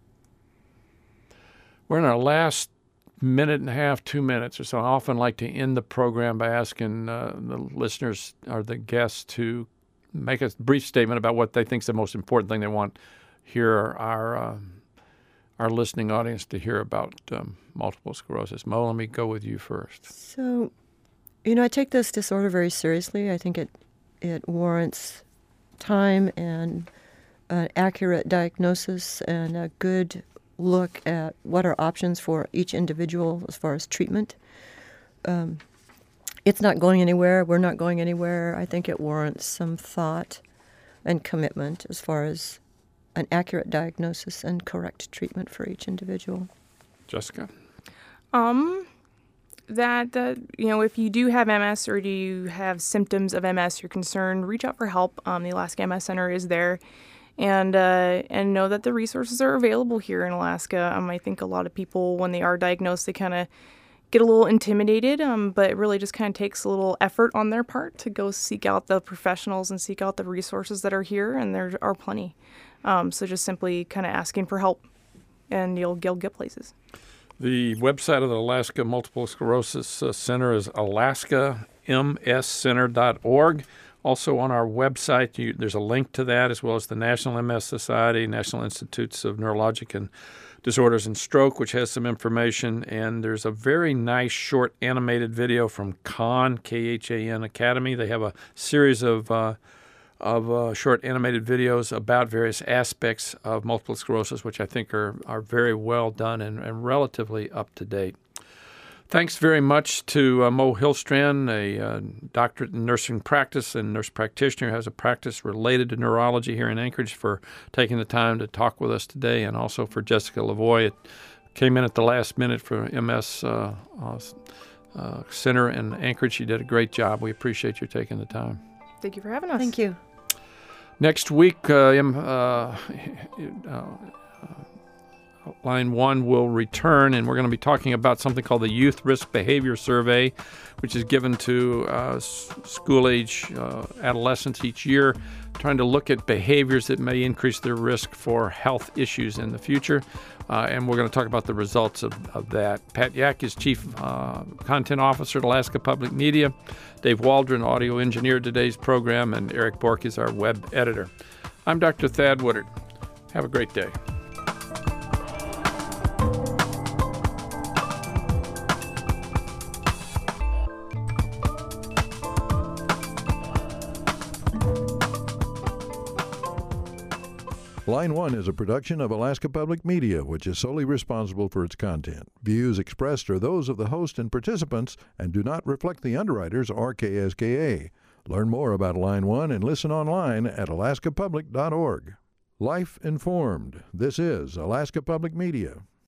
A: We're in our last minute and a half, two minutes or so. I often like to end the program by asking uh, the listeners or the guests to make a brief statement about what they think is the most important thing they want here our uh, our listening audience to hear about um, multiple sclerosis. Mo, let me go with you first.
B: So, you know, I take this disorder very seriously. I think it it warrants time and an accurate diagnosis and a good look at what are options for each individual as far as treatment. Um, it's not going anywhere. We're not going anywhere. I think it warrants some thought and commitment as far as an accurate diagnosis and correct treatment for each individual.
A: Jessica?
C: Um, that, uh, you know, if you do have M S or do you have symptoms of M S, you're concerned, reach out for help. Um, the Alaska M S Center is there. And uh, and know that the resources are available here in Alaska. Um, I think a lot of people, when they are diagnosed, they kind of get a little intimidated, um, but it really just kind of takes a little effort on their part to go seek out the professionals and seek out the resources that are here, and there are plenty. Um, so just simply kind of asking for help, and you'll, you'll get places.
A: The website of the Alaska Multiple Sclerosis uh, Center is alaska m s center dot org. Also on our website, you, there's a link to that, as well as the National M S Society, National Institutes of Neurologic and Disorders and Stroke, which has some information. And there's a very nice short animated video from Khan, K H A N Academy. They have a series of uh, of uh, short animated videos about various aspects of multiple sclerosis, which I think are, are very well done and, and relatively up to date. Thanks very much to uh, Mo Hillstrand, a uh, doctorate in nursing practice and nurse practitioner who has a practice related to neurology here in Anchorage, for taking the time to talk with us today, and also for Jessica Lavoie. It came in at the last minute for M S uh, uh, uh, Center in Anchorage. You did a great job. We appreciate you taking the time.
C: Thank you for having us.
B: Thank you.
A: Next week, uh, uh, uh, Line one will return, and we're going to be talking about something called the Youth Risk Behavior Survey, which is given to uh, school-age uh, adolescents each year, trying to look at behaviors that may increase their risk for health issues in the future. Uh, and we're going to talk about the results of, of that. Pat Yak is Chief uh, Content Officer at Alaska Public Media. Dave Waldron, audio engineered today's program, and Eric Bork is our web editor. I'm Doctor Thad Woodard. Have a great day.
D: Line one is a production of Alaska Public Media, which is solely responsible for its content. Views expressed are those of the host and participants and do not reflect the underwriters or K S K A. Learn more about Line one and listen online at alaska public dot org. Life Informed. This is Alaska Public Media.